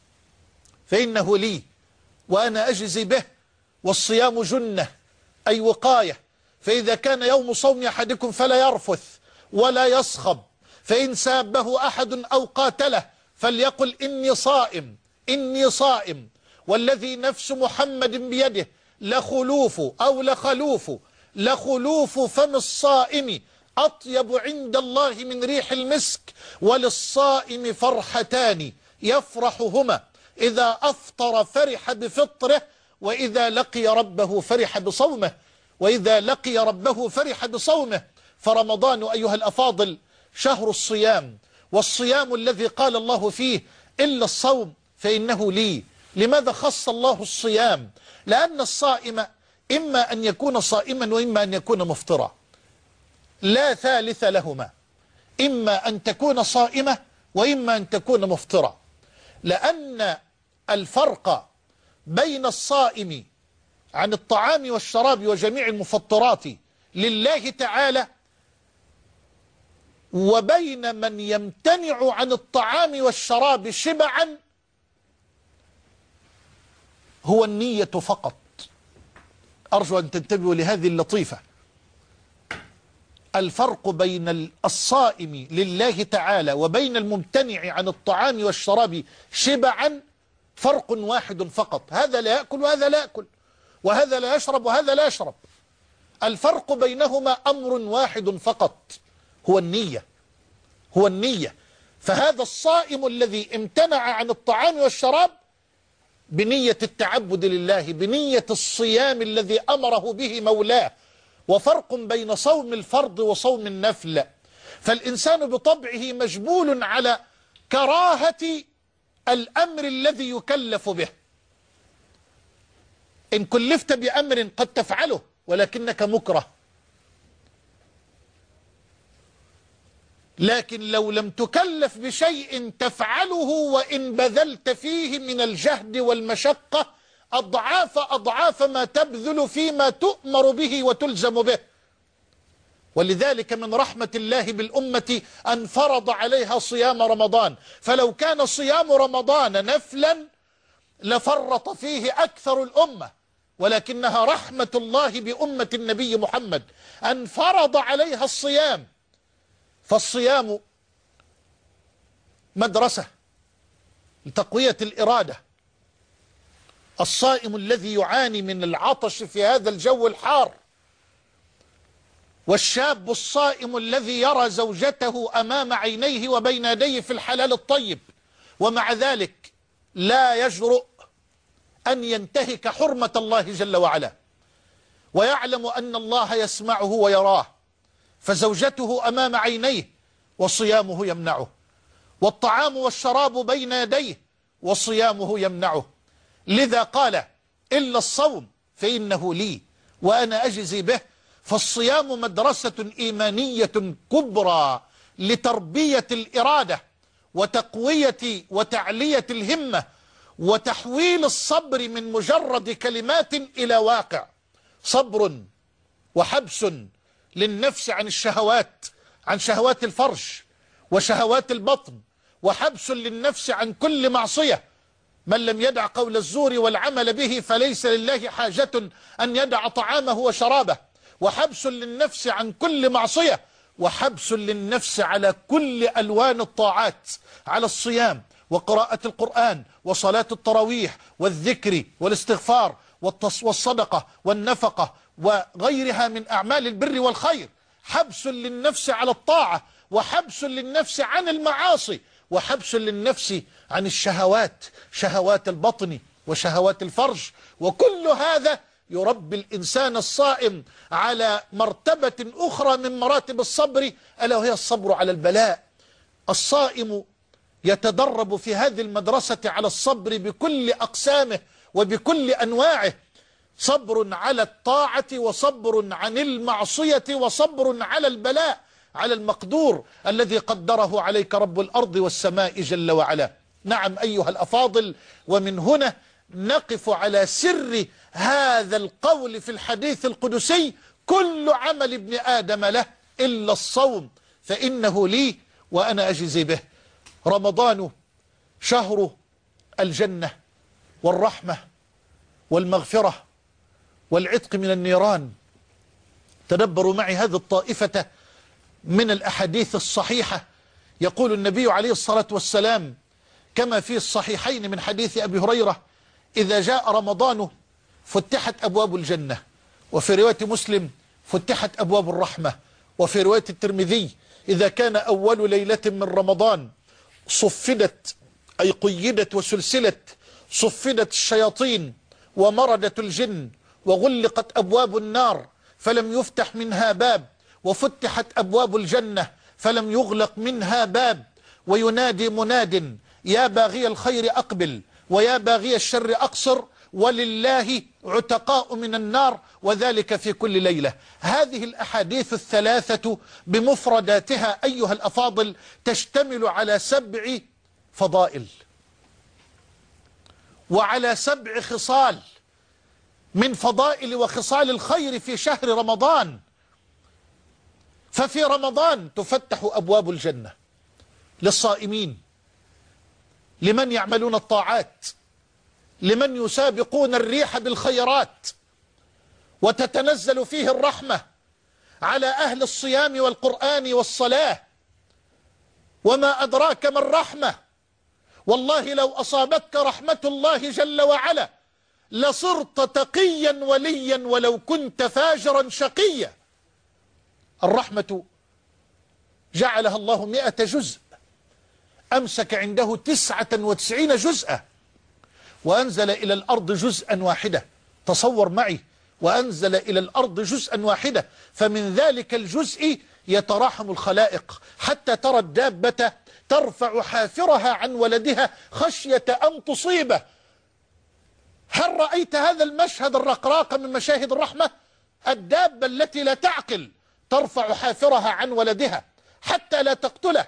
فإنه لي وأنا أجزي به، والصيام جنة أي وقاية، فإذا كان يوم صوم أحدكم فلا يرفث ولا يصخب، فإن سابه أحد أو قاتله فليقل إني صائم إني صائم، والذي نفس محمد بيده لخلوف أو لخلوف لخلوف فم الصائم أطيب عند الله من ريح المسك، وللصائم فرحتان يفرحهما: إذا أفطر فرح بفطره، وإذا لقي ربه فرح بصومه وإذا لقي ربه فرح بصومه. فرمضان أيها الأفاضل شهر الصيام، والصيام الذي قال الله فيه: إلا الصوم فإنه لي. لماذا خص الله الصيام؟ لأن الصائم إما أن يكون صائما وإما أن يكون مفطرا، لا ثالث لهما، إما أن تكون صائمة وإما أن تكون مفطرة، لأن الفرق بين الصائم عن الطعام والشراب وجميع المفطرات لله تعالى وبين من يمتنع عن الطعام والشراب شبعا هو النية فقط. أرجو أن تنتبهوا لهذه اللطيفة. الفرق بين الصائم لله تعالى وبين الممتنع عن الطعام والشراب شبعا فرق واحد فقط: هذا لا يأكل وهذا لا يأكل، وهذا لا يشرب وهذا لا يشرب. الفرق بينهما أمر واحد فقط، هو النية هو النية. فهذا الصائم الذي امتنع عن الطعام والشراب بنية التعبد لله، بنية الصيام الذي أمره به مولاه. وفرق بين صوم الفرض وصوم النفل. فالإنسان بطبعه مجبول على كراهة الأمر الذي يكلف به. إن كلفت بأمر قد تفعله ولكنك مكره، لكن لو لم تكلف بشيء تفعله وإن بذلت فيه من الجهد والمشقة أضعاف أضعاف ما تبذل فيما تؤمر به وتلزم به. ولذلك من رحمة الله بالأمة أن فرض عليها صيام رمضان، فلو كان صيام رمضان نفلا لفرط فيه أكثر الأمة، ولكنها رحمة الله بأمة النبي محمد أن فرض عليها الصيام. فالصيام مدرسة لتقوية الإرادة. الصائم الذي يعاني من العطش في هذا الجو الحار، والشاب الصائم الذي يرى زوجته أمام عينيه وبين يديه في الحلال الطيب، ومع ذلك لا يجرؤ أن ينتهك حرمة الله جل وعلا، ويعلم أن الله يسمعه ويراه، فزوجته أمام عينيه وصيامه يمنعه، والطعام والشراب بين يديه وصيامه يمنعه. لذا قال: إلا الصوم فإنه لي وأنا أجزي به. فالصيام مدرسة إيمانية كبرى لتربية الإرادة وتقوية وتعلية الهمة وتحويل الصبر من مجرد كلمات إلى واقع. صبر وحبس للنفس عن الشهوات، عن شهوات الفرج وشهوات البطن، وحبس للنفس عن كل معصية. من لم يدع قول الزور والعمل به فليس لله حاجة أن يدع طعامه وشرابه. وحبس للنفس عن كل معصية، وحبس للنفس على كل ألوان الطاعات، على الصيام وقراءة القرآن وصلاة التراويح والذكر والاستغفار والصدقة والنفقة وغيرها من أعمال البر والخير. حبس للنفس على الطاعة، وحبس للنفس عن المعاصي، وحبس للنفس عن الشهوات، شهوات البطن وشهوات الفرج. وكل هذا يربي الإنسان الصائم على مرتبة أخرى من مراتب الصبر، ألا وهي الصبر على البلاء. الصائم يتدرب في هذه المدرسة على الصبر بكل أقسامه وبكل أنواعه، صبر على الطاعة وصبر عن المعصية وصبر على البلاء، على المقدور الذي قدره عليك رب الأرض والسماء جل وعلا. نعم أيها الأفاضل، ومن هنا نقف على سر هذا القول في الحديث القدسي: كل عمل ابن آدم له إلا الصوم فإنه لي وأنا أجزي به. رمضان شهر الجنة والرحمة والمغفرة والعتق من النيران. تدبروا معي هذه الطائفة من الأحاديث الصحيحة. يقول النبي عليه الصلاة والسلام كما في الصحيحين من حديث أبي هريرة: إذا جاء رمضان فتحت أبواب الجنة، وفي رواية مسلم فتحت أبواب الرحمة، وفي رواية الترمذي: إذا كان أول ليلة من رمضان صفدت أي قيدت وسلسلت، صفدت الشياطين ومردت الجن وغلقت أبواب النار فلم يفتح منها باب، وفتحت أبواب الجنة فلم يغلق منها باب. وينادي مناد: يا باغي الخير أقبل ويا باغي الشر أقصر، ولله عتقاء من النار، وذلك في كل ليلة. هذه الأحاديث الثلاثة بمفرداتها أيها الأفاضل تشتمل على سبع فضائل وعلى سبع خصال من فضائل وخصال الخير في شهر رمضان. ففي رمضان تفتح أبواب الجنة للصائمين، لمن يعملون الطاعات، لمن يسابقون الريح بالخيرات، وتتنزل فيه الرحمة على أهل الصيام والقرآن والصلاة. وما أدراك ما الرحمة؟ والله لو أصابتك رحمة الله جل وعلا لصرت تقيا وليا ولو كنت فاجرا شقيا. الرحمة جعلها الله مئة جزء، أمسك عنده تسعة وتسعين جزءا، وأنزل إلى الأرض جزءا واحدة. تصور معي، وأنزل إلى الأرض جزءا واحدة، فمن ذلك الجزء يتراحم الخلائق، حتى ترى الدابة ترفع حافرها عن ولدها خشية أن تصيبه. هل رأيت هذا المشهد الرقراق من مشاهد الرحمة؟ الدابة التي لا تعقل ترفع حافرها عن ولدها حتى لا تقتله.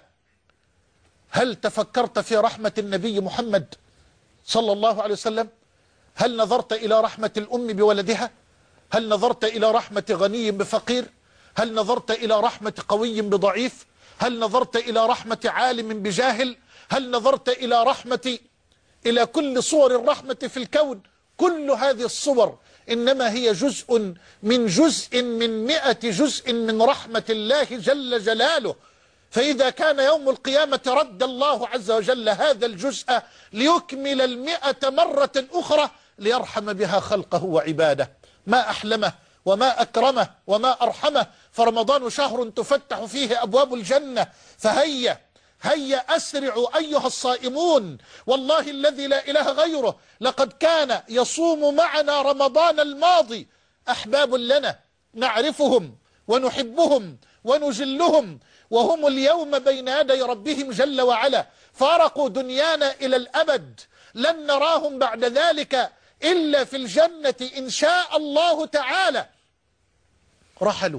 هل تفكرت في رحمة النبي محمد صلى الله عليه وسلم؟ هل نظرت إلى رحمة الأم بولدها؟ هل نظرت إلى رحمة غني بفقير؟ هل نظرت إلى رحمة قوي بضعيف؟ هل نظرت إلى رحمة عالم بجاهل؟ هل نظرت إلى رحمة إلى كل صور الرحمة في الكون؟ كل هذه الصور إنما هي جزء من جزء من مئة جزء من رحمة الله جل جلاله. فإذا كان يوم القيامة رد الله عز وجل هذا الجزء ليكمل المئة مرة أخرى ليرحم بها خلقه وعباده. ما أحلمه وما أكرمه وما أرحمه. فرمضان شهر تفتح فيه أبواب الجنة، فهيا هيا أسرعوا أيها الصائمون، والله الذي لا إله غيره لقد كان يصوم معنا رمضان الماضي أحباب لنا نعرفهم ونحبهم ونجلهم، وهم اليوم بين يدي ربهم جل وعلا فارقوا دنيانا إلى الأبد، لن نراهم بعد ذلك إلا في الجنة إن شاء الله تعالى. رحلوا،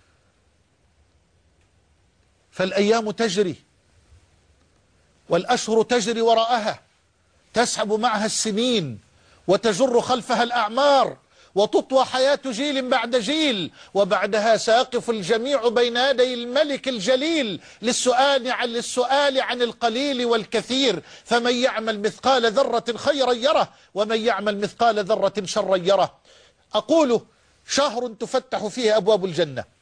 فالأيام تجري والأشهر تجري وراءها، تسحب معها السنين وتجر خلفها الأعمار، وتطوى حياة جيل بعد جيل، وبعدها سيقف الجميع بين يدي الملك الجليل للسؤال عن للسؤال عن القليل والكثير. فمن يعمل مثقال ذرة خيرا يره، ومن يعمل مثقال ذرة شرا يره. أقول شهر تفتح فيه أبواب الجنة،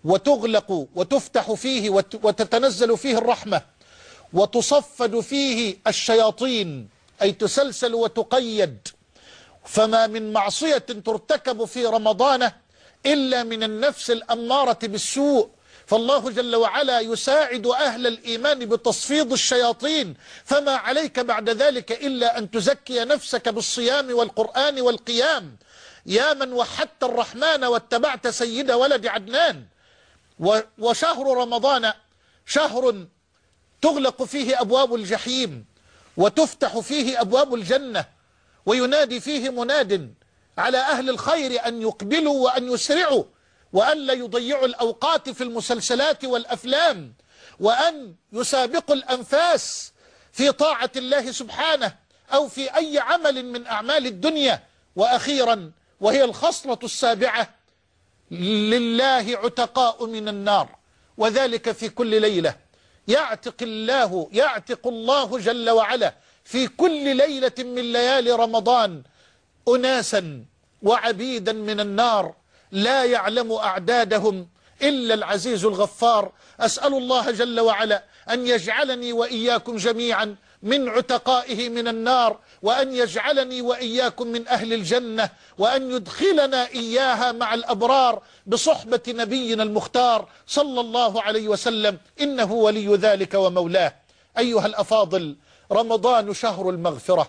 وتغلق وتفتح فيه وتتنزل فيه الرحمة وتصفد فيه الشياطين، أي تسلسل وتقيد. فما من معصية ترتكب في رمضان إلا من النفس الأمارة بالسوء، فالله جل وعلا يساعد أهل الإيمان بتصفيد الشياطين، فما عليك بعد ذلك إلا أن تزكي نفسك بالصيام والقرآن والقيام. يا من وحدت الرحمن واتبعت سيد ولد عدنان. وشهر رمضان شهر تغلق فيه أبواب الجحيم وتفتح فيه أبواب الجنة، وينادي فيه مناد على أهل الخير أن يقبلوا وأن يسرعوا، وأن لا يضيعوا الأوقات في المسلسلات والأفلام، وأن يسابقوا الأنفاس في طاعة الله سبحانه أو في أي عمل من أعمال الدنيا. وأخيرا وهي الخصلة السابعة: لله عتقاء من النار، وذلك في كل ليلة. يعتق الله يعتق الله جل وعلا في كل ليلة من ليالي رمضان أناسا وعبيدا من النار لا يعلم أعدادهم إلا العزيز الغفار. أسأل الله جل وعلا أن يجعلني وإياكم جميعا من عتقائه من النار، وأن يجعلني وإياكم من أهل الجنة، وأن يدخلنا إياها مع الأبرار بصحبة نبينا المختار صلى الله عليه وسلم، إنه ولي ذلك ومولاه. أيها الأفاضل، رمضان شهر المغفرة.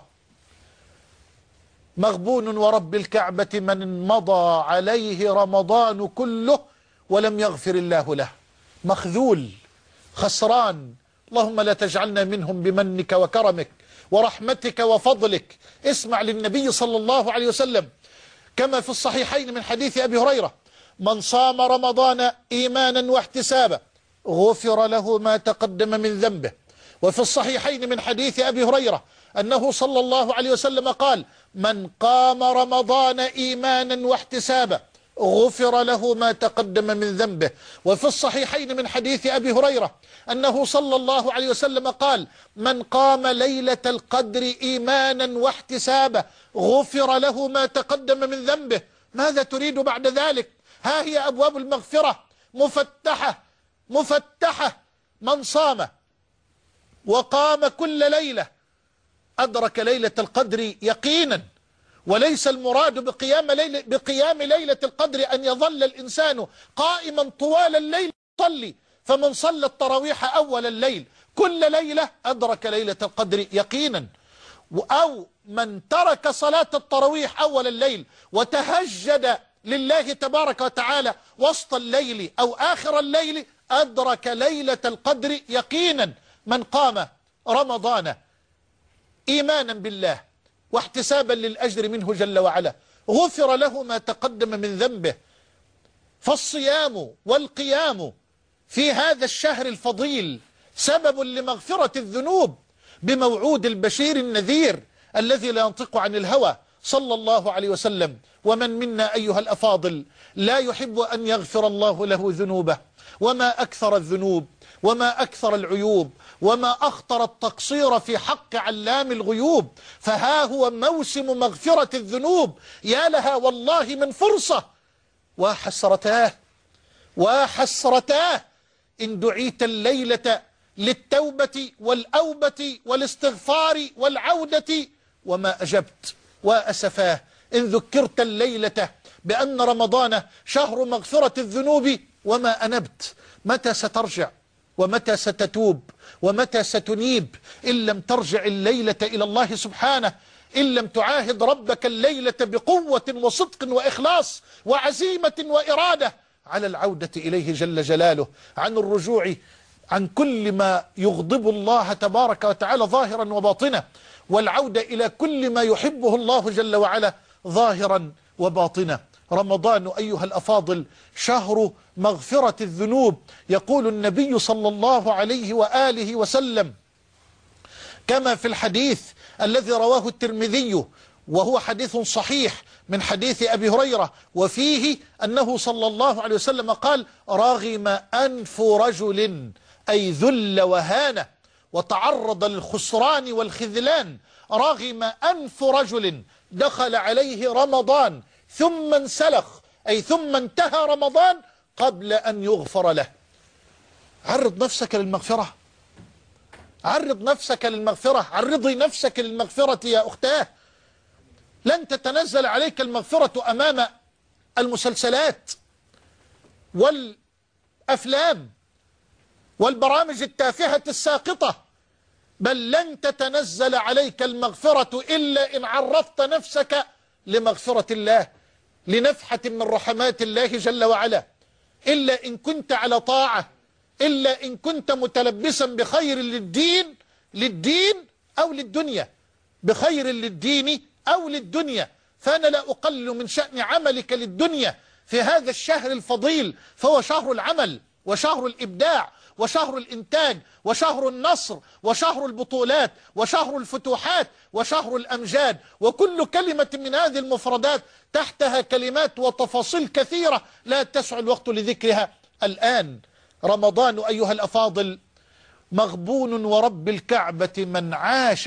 مغبون ورب الكعبة من مضى عليه رمضان كله ولم يغفر الله له. مخذول خسران. اللهم لا تجعلنا منهم بمنك وكرمك ورحمتك وفضلك. اسمع للنبي صلى الله عليه وسلم كما في الصحيحين من حديث أبي هريرة: من صام رمضان إيمانا واحتسابا غفر له ما تقدم من ذنبه. وفي الصحيحين من حديث أبي هريرة أنه صلى الله عليه وسلم قال: من قام رمضان إيمانا واحتسابا غفر له ما تقدم من ذنبه. وفي الصحيحين من حديث أبي هريرة أنه صلى الله عليه وسلم قال: من قام ليلة القدر إيمانا واحتسابا غفر له ما تقدم من ذنبه. ماذا تريد بعد ذلك؟ ها هي أبواب المغفرة مفتحة مفتحة. من صام وقام كل ليلة أدرك ليلة القدر يقينا. وليس المراد بقيام ليلة, بقيام ليلة القدر أن يظل الإنسان قائما طوال الليل يصلي، فمن صلى التراويح أول الليل كل ليلة أدرك ليلة القدر يقينا. أو من ترك صلاة التراويح أول الليل وتهجد لله تبارك وتعالى وسط الليل أو آخر الليل أدرك ليلة القدر يقينا. من قام رمضان إيمانا بالله واحتسابا للأجر منه جل وعلا غفر له ما تقدم من ذنبه. فالصيام والقيام في هذا الشهر الفضيل سبب لمغفرة الذنوب بموعود البشير النذير الذي لا ينطق عن الهوى صلى الله عليه وسلم. ومن منا أيها الأفاضل لا يحب أن يغفر الله له ذنوبه؟ وما أكثر الذنوب وما أكثر العيوب وما أخطر التقصير في حق علام الغيوب. فها هو موسم مغفرة الذنوب، يا لها والله من فرصة. وحسرتاه وحسرتاه إن دعيت الليلة للتوبة والأوبة والاستغفار والعودة وما أجبت. وأسفاه إن ذكرت الليلة بأن رمضان شهر مغفرة الذنوب وما أنبت. متى سترجع ومتى ستتوب ومتى ستنيب إن لم ترجع الليلة إلى الله سبحانه، إن لم تعاهد ربك الليلة بقوة وصدق وإخلاص وعزيمة وإرادة على العودة إليه جل جلاله، عن الرجوع عن كل ما يغضب الله تبارك وتعالى ظاهرا وباطنا، والعودة إلى كل ما يحبه الله جل وعلا ظاهرا وباطنا. رمضان أيها الأفاضل شهر مغفرة الذنوب. يقول النبي صلى الله عليه وآله وسلم كما في الحديث الذي رواه الترمذي وهو حديث صحيح من حديث أبي هريرة، وفيه أنه صلى الله عليه وسلم قال: رغم أنف رجل، أي ذل وهان وتعرض للخسران والخذلان. رغم أنف رجل دخل عليه رمضان ثم انسلخ، أي ثم انتهى رمضان قبل أن يغفر له. عرض نفسك للمغفرة، عرض نفسك للمغفرة، عرضي نفسك للمغفرة يا أختاه. لن تتنزل عليك المغفرة أمام المسلسلات والأفلام والبرامج التافهة الساقطة، بل لن تتنزل عليك المغفرة إلا إن عرضت نفسك لمغفرة الله، لنفحة من رحمات الله جل وعلا، إلا إن كنت على طاعة، إلا إن كنت متلبسا بخير للدين للدين أو للدنيا، بخير للدين أو للدنيا. فأنا لا أقلل من شأن عملك للدنيا في هذا الشهر الفضيل، فهو شهر العمل وشهر الإبداع وشهر الإنتاج وشهر النصر وشهر البطولات وشهر الفتوحات وشهر الأمجاد، وكل كلمة من هذه المفردات تحتها كلمات وتفاصيل كثيرة لا تسع الوقت لذكرها الآن. رمضان أيها الأفاضل مغبون ورب الكعبة من عاش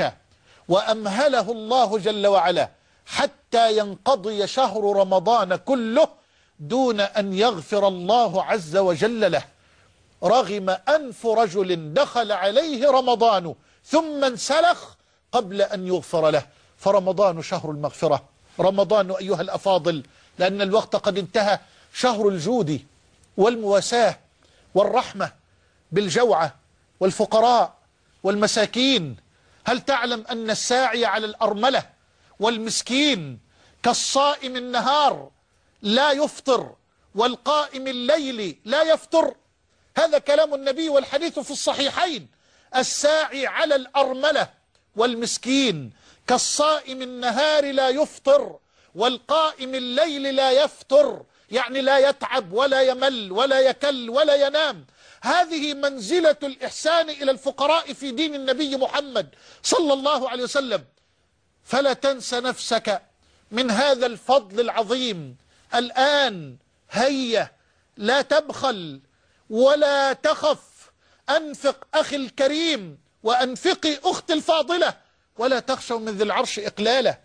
وأمهله الله جل وعلا حتى ينقضي شهر رمضان كله دون أن يغفر الله عز وجل له. رغم أنف رجل دخل عليه رمضان ثم انسلخ قبل أن يغفر له. فرمضان شهر المغفرة، رمضان أيها الأفاضل لأن الوقت قد انتهى شهر الجود والمواساة والرحمة بالجوعة والفقراء والمساكين. هل تعلم أن الساعي على الأرملة والمسكين كالصائم النهار لا يفطر والقائم الليل لا يفطر؟ هذا كلام النبي والحديث في الصحيحين. الساعي على الأرملة والمسكين كالصائم النهار لا يفطر والقائم الليل لا يفطر، يعني لا يتعب ولا يمل ولا يكل ولا ينام. هذه منزلة الإحسان إلى الفقراء في دين النبي محمد صلى الله عليه وسلم. فلا تنس نفسك من هذا الفضل العظيم. الآن هيا لا تبخل ولا تخف، أنفق أخي الكريم وأنفقي أختي الفاضلة، ولا تخشوا من ذي العرش إقلاله.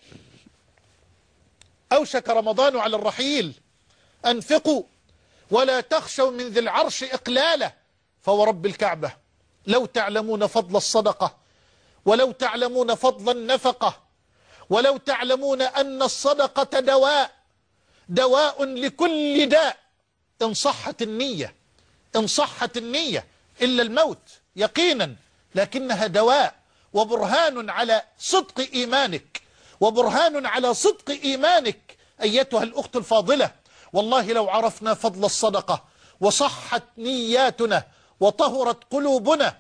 أوشك رمضان على الرحيل، أنفقوا ولا تخشوا من ذي العرش إقلاله. فورب الكعبة لو تعلمون فضل الصدقة، ولو تعلمون فضل النفقة، ولو تعلمون أن الصدقة دواء دواء لكل داء، إن صحت النية، إن صحت النية إلا الموت يقينا، لكنها دواء وبرهان على صدق إيمانك، وبرهان على صدق إيمانك أيتها الأخت الفاضلة. والله لو عرفنا فضل الصدقة وصحت نياتنا وطهرت قلوبنا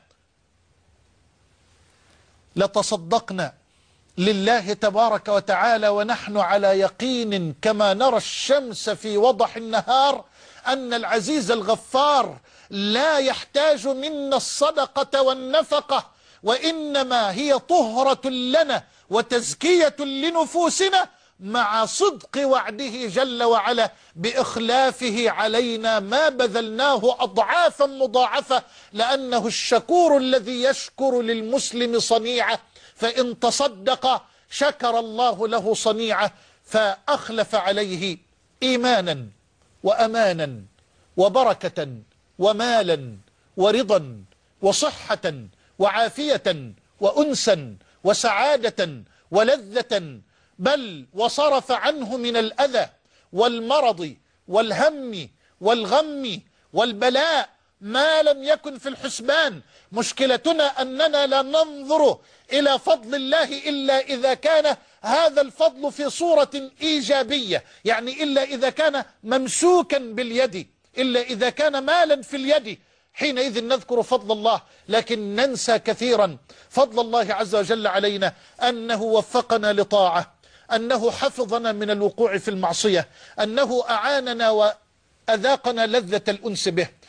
لتصدقنا لله تبارك وتعالى ونحن على يقين كما نرى الشمس في وضح النهار أن العزيز الغفار لا يحتاج منا الصدقة والنفقة، وإنما هي طهرة لنا وتزكية لنفوسنا مع صدق وعده جل وعلا بإخلافه علينا ما بذلناه أضعافا مضاعفة، لأنه الشكور الذي يشكر للمسلم صنيعه، فإن تصدق شكر الله له صنيعه فأخلف عليه إيمانا وأمانا وبركة ومالا ورضا وصحة وعافية وأنسا وسعادة ولذة، بل وصرف عنه من الأذى والمرض والهم والغم والبلاء ما لم يكن في الحسبان. مشكلتنا أننا لا ننظر إلى فضل الله إلا إذا كان هذا الفضل في صورة إيجابية، يعني إلا إذا كان ممسوكا باليد، إلا إذا كان مالا في اليد، حينئذ نذكر فضل الله. لكن ننسى كثيرا فضل الله عز وجل علينا، أنه وفقنا لطاعة، أنه حفظنا من الوقوع في المعصية، أنه أعاننا وأذاقنا لذة الأنس به،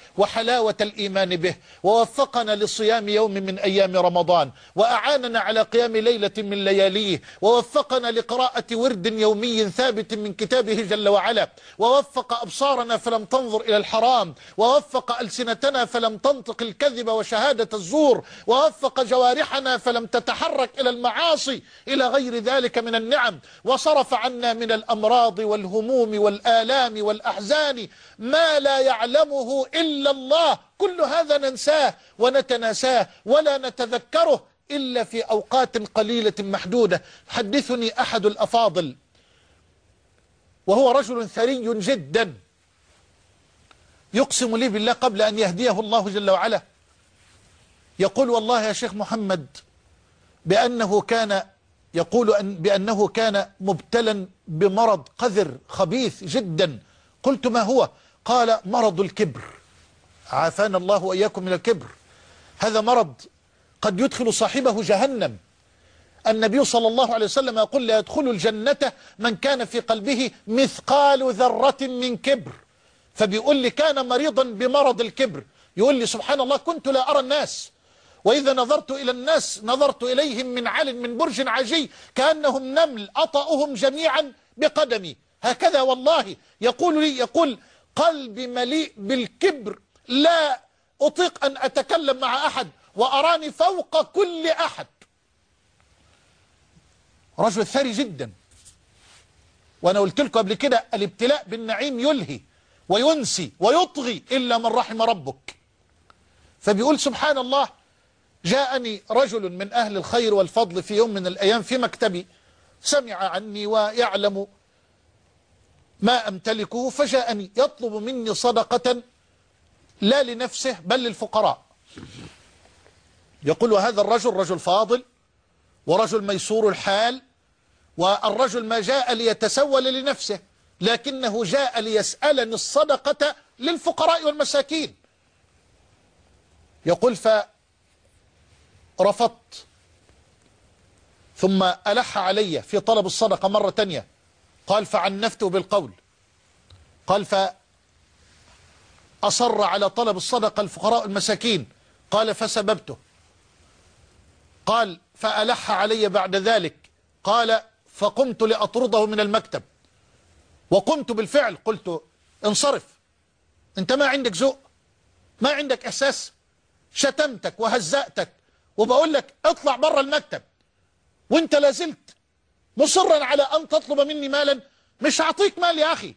وحلاوة الإيمان به، ووفقنا لصيام يوم من أيام رمضان، وأعاننا على قيام ليلة من لياليه، ووفقنا لقراءة ورد يومي ثابت من كتابه جل وعلا، ووفق أبصارنا فلم تنظر إلى الحرام، ووفق ألسنتنا فلم تنطق الكذب وشهادة الزور، ووفق جوارحنا فلم تتحرك إلى المعاصي، إلى غير ذلك من النعم، وصرف عنا من الأمراض والهموم والآلام والأحزان ما لا يعلمه إلا الله. كل هذا ننساه ونتناساه ولا نتذكره إلا في أوقات قليلة محدودة. حدثني أحد الأفاضل وهو رجل ثري جدا، يقسم لي بالله قبل أن يهديه الله جل وعلا، يقول والله يا شيخ محمد بأنه كان يقول أن بأنه كان مبتلا بمرض قذر خبيث جدا. قلت ما هو؟ قال مرض الكبر. عافانا الله وإياكم من الكبر. هذا مرض قد يدخل صاحبه جهنم. النبي صلى الله عليه وسلم يقول لا يدخل الجنة من كان في قلبه مثقال ذرة من كبر. فبيقول لي كان مريضا بمرض الكبر، يقول لي سبحان الله كنت لا أرى الناس، وإذا نظرت إلى الناس نظرت إليهم من عل من برج عجي كأنهم نمل أطأهم جميعا بقدمي. هكذا والله يقول لي، يقول قلبي مليء بالكبر، لا أطيق أن أتكلم مع أحد وأراني فوق كل أحد. رجل ثري جدا. وأنا قلت لكم قبل كده الابتلاء بالنعيم يلهي وينسي ويطغي إلا من رحم ربك. فبيقول سبحان الله جاءني رجل من أهل الخير والفضل في يوم من الأيام في مكتبي، سمع عني ويعلم ما أمتلكه، فجاءني يطلب مني صدقة لا لنفسه بل للفقراء. يقول هذا الرجل رجل فاضل ورجل ميسور الحال، والرجل ما جاء ليتسول لنفسه لكنه جاء ليسألني الصدقة للفقراء والمساكين. يقول فرفضت، ثم ألح علي في طلب الصدقة مرة تانية، قال فعنفته بالقول، قال فأصر على طلب الصدقة الفقراء والمساكين، قال فسببته، قال فألح علي بعد ذلك، قال فقمت لأطرده من المكتب، وقمت بالفعل قلت انصرف، انت ما عندك ذوق، ما عندك إحساس، شتمتك وهزأتك وبقول لك اطلع برا المكتب وانت لازلت مصرا على أن تطلب مني مالا، مش هعطيك مال يا أخي.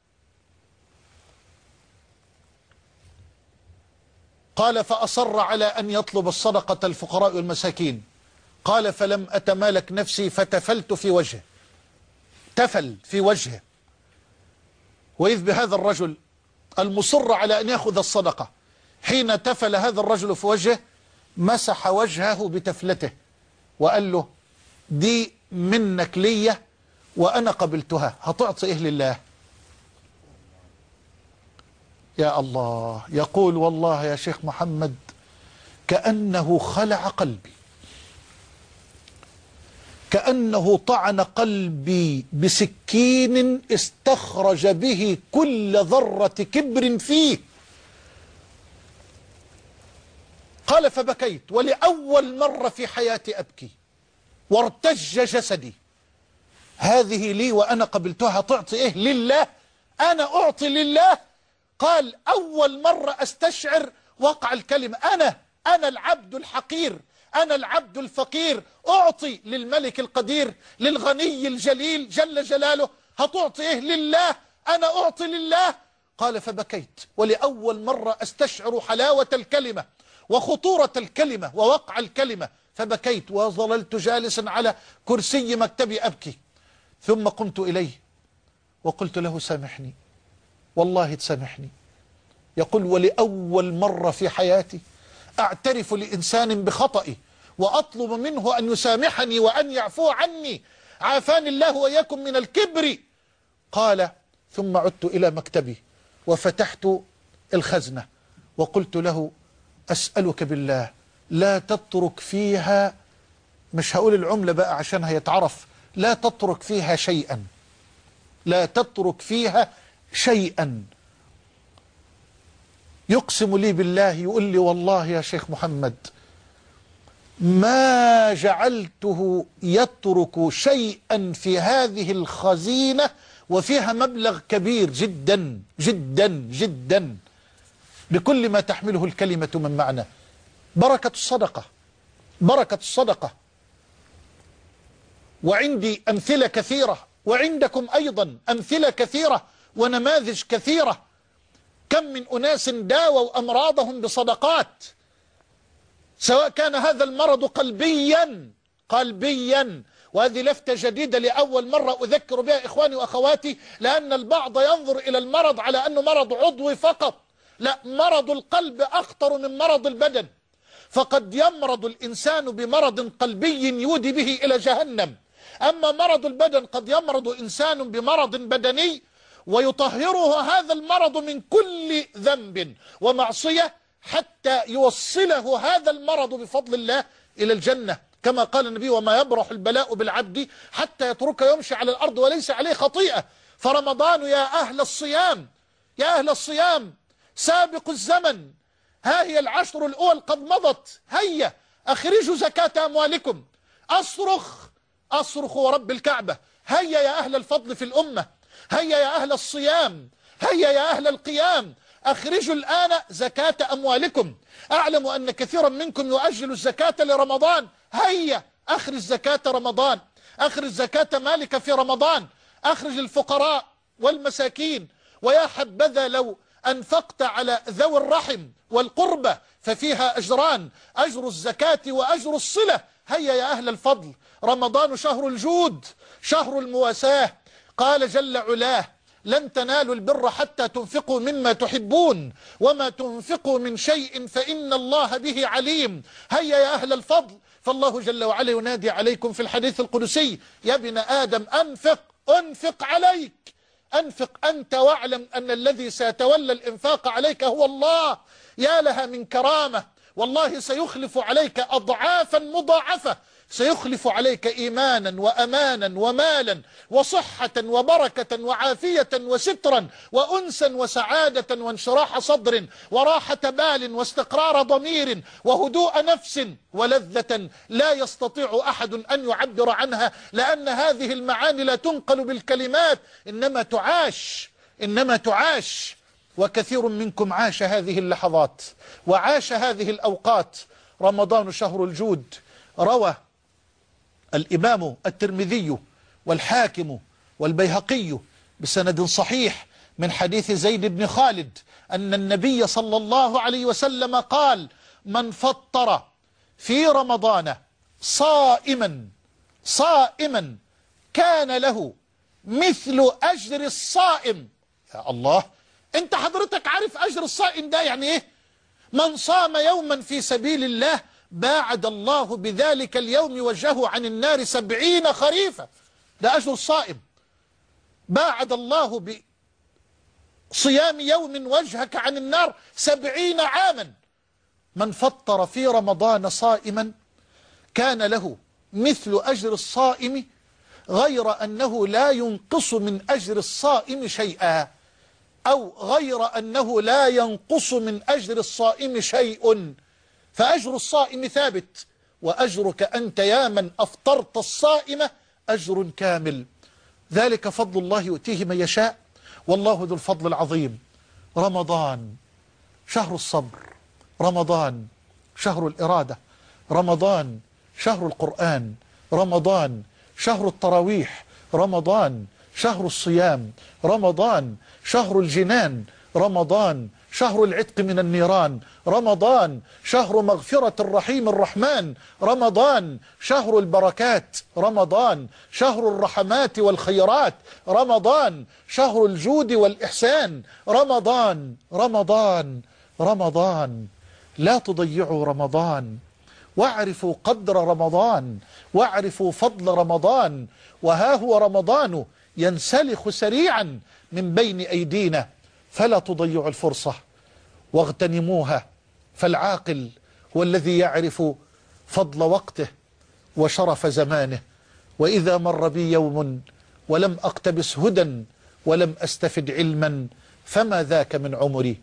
قال فأصر على أن يطلب الصدقة الفقراء والمساكين، قال فلم أتمالك نفسي فتفلت في وجهه، تفل في وجهه، وإذ بهذا الرجل المصر على أن يأخذ الصدقة حين تفل هذا الرجل في وجهه مسح وجهه بتفلته وقال له دي منك ليا وأنا قبلتها، هتعطي إيه لله؟ يا الله. يقول والله يا شيخ محمد كأنه خلع قلبي، كأنه طعن قلبي بسكين استخرج به كل ذرة كبر فيه. قال فبكيت ولأول مرة في حياتي أبكي وارتج جسدي. هذه لي وأنا قبلتها، تعطي إيه لله؟ أنا أعطي لله؟ قال أول مرة أستشعر وقع الكلمة، أنا أنا العبد الحقير، أنا العبد الفقير، أعطي للملك القدير للغني الجليل جل جلاله، هتعطي إيه لله؟ أنا أعطي لله. قال فبكيت ولأول مرة أستشعر حلاوة الكلمة وخطورة الكلمة ووقع الكلمة، فبكيت وظللت جالسا على كرسي مكتبي أبكي. ثم قمت إليه وقلت له سامحني، والله تسامحني. يقول ولأول مرة في حياتي أعترف لإنسان بخطئي وأطلب منه أن يسامحني وأن يعفو عني، عافاني الله وإياكم من الكبر. قال ثم عدت إلى مكتبي وفتحت الخزنة وقلت له أسألك بالله لا تترك فيها، مش هقول العملة بقى عشان هيتعرف، لا تترك فيها شيئا، لا تترك فيها شيئا. يقسم لي بالله، يقول لي والله يا شيخ محمد ما جعلته يترك شيئا في هذه الخزينة وفيها مبلغ كبير جدا جدا جدا بكل ما تحمله الكلمة من معنى. بركة الصدقة، بركة الصدقة. وعندي أمثلة كثيرة، وعندكم أيضا أمثلة كثيرة ونماذج كثيرة. كم من أناس داووا أمراضهم بصدقات، سواء كان هذا المرض قلبيا قلبيا وهذه لفتة جديدة لأول مرة أذكر بها إخواني وأخواتي، لأن البعض ينظر إلى المرض على أنه مرض عضوي فقط. لا، مرض القلب أخطر من مرض البدن، فقد يمرض الإنسان بمرض قلبي يودي به إلى جهنم. أما مرض البدن قد يمرض إنسان بمرض بدني ويطهره هذا المرض من كل ذنب ومعصية حتى يوصله هذا المرض بفضل الله إلى الجنة، كما قال النبي: وما يبرح البلاء بالعبد حتى يترك يمشي على الأرض وليس عليه خطيئة. فرمضان يا أهل الصيام، يا أهل الصيام سابقوا الزمن، ها هي العشر الأول قد مضت، هيا أخرجوا زكاة أموالكم. أصرخ أصرخ ورب الكعبة، هيا يا أهل الفضل في الأمة، هيا يا أهل الصيام، هيا يا أهل القيام، أخرجوا الآن زكاة أموالكم. أعلم أن كثيرا منكم يؤجل الزكاة لرمضان، هيا أخرج زكاة رمضان، أخرج زكاة مالك في رمضان، أخرج الفقراء والمساكين. ويا حبذا لو أنفقت على ذوي الرحم والقربة ففيها أجران، أجر الزكاة وأجر الصلة. هيا يا أهل الفضل، رمضان شهر الجود، شهر المواساة. قال جل علاه: لن تنالوا البر حتى تنفقوا مما تحبون وما تنفقوا من شيء فإن الله به عليم. هيا يا أهل الفضل، فالله جل وعلا ينادي عليكم في الحديث القدسي: يا ابن آدم أنفق أنفق عليك، أنفق أنت واعلم أن الذي سيتولى الإنفاق عليك هو الله. يا لها من كرامة، والله سيخلف عليك أضعافا مضاعفة، سيخلف عليك إيمانا وأمانا ومالا وصحة وبركة وعافية وسترا وأنسا وسعادة وانشراح صدر وراحة بال واستقرار ضمير وهدوء نفس ولذة لا يستطيع أحد أن يعبر عنها، لأن هذه المعاني لا تنقل بالكلمات، إنما تعاش، إنما تعاش. وكثير منكم عاش هذه اللحظات وعاش هذه الأوقات. رمضان شهر الجود. روى الإمام الترمذي والحاكم والبيهقي بسند صحيح من حديث زيد بن خالد أن النبي صلى الله عليه وسلم قال: من فطر في رمضان صائما صائما كان له مثل أجر الصائم. يا الله، انت حضرتك عارف أجر الصائم ده يعني ايه؟ من صام يوما في سبيل الله باعد الله بذلك اليوم وجهه عن النار سبعين خريفا. ده أجر الصائم. باعد الله بصيام يوم وجهك عن النار سبعين عاما. من فطر في رمضان صائما كان له مثل أجر الصائم غير أنه لا ينقص من أجر الصائم شيئا، أو غير أنه لا ينقص من أجر الصائم شيء. فأجر الصائم ثابت، وأجرك أنت يا من أفطرت الصائم أجر كامل. ذلك فضل الله يؤتيه من يشاء، والله ذو الفضل العظيم. رمضان شهر الصبر، رمضان شهر الإرادة، رمضان شهر القرآن، رمضان شهر التراويح، رمضان شهر الصيام، رمضان شهر الجنان، رمضان شهر العتق من النيران، رمضان شهر مغفرة الرحيم الرحمن، رمضان شهر البركات، رمضان شهر الرحمات والخيرات، رمضان شهر الجود والإحسان، رمضان رمضان رمضان. لا تضيعوا رمضان، واعرفوا قدر رمضان، واعرفوا فضل رمضان. وها هو رمضان ينسلخ سريعا من بين أيدينا، فلا تضيعوا الفرصة واغتنموها. فالعاقل هو الذي يعرف فضل وقته وشرف زمانه. وإذا مر بي يوم ولم أقتبس هدى ولم أستفد علما فما ذاك من عمري.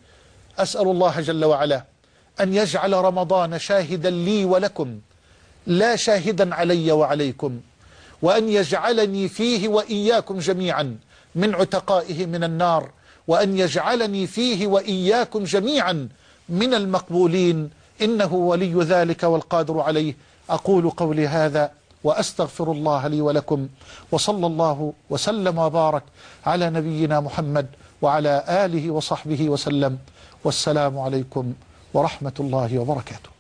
أسأل الله جل وعلا أن يجعل رمضان شاهدا لي ولكم لا شاهدا علي وعليكم، وأن يجعلني فيه وإياكم جميعا من عتقائه من النار، وأن يجعلني فيه وإياكم جميعا من المقبولين، إنه ولي ذلك والقادر عليه. أقول قولي هذا وأستغفر الله لي ولكم، وصلى الله وسلم وبارك على نبينا محمد وعلى آله وصحبه وسلم، والسلام عليكم ورحمة الله وبركاته.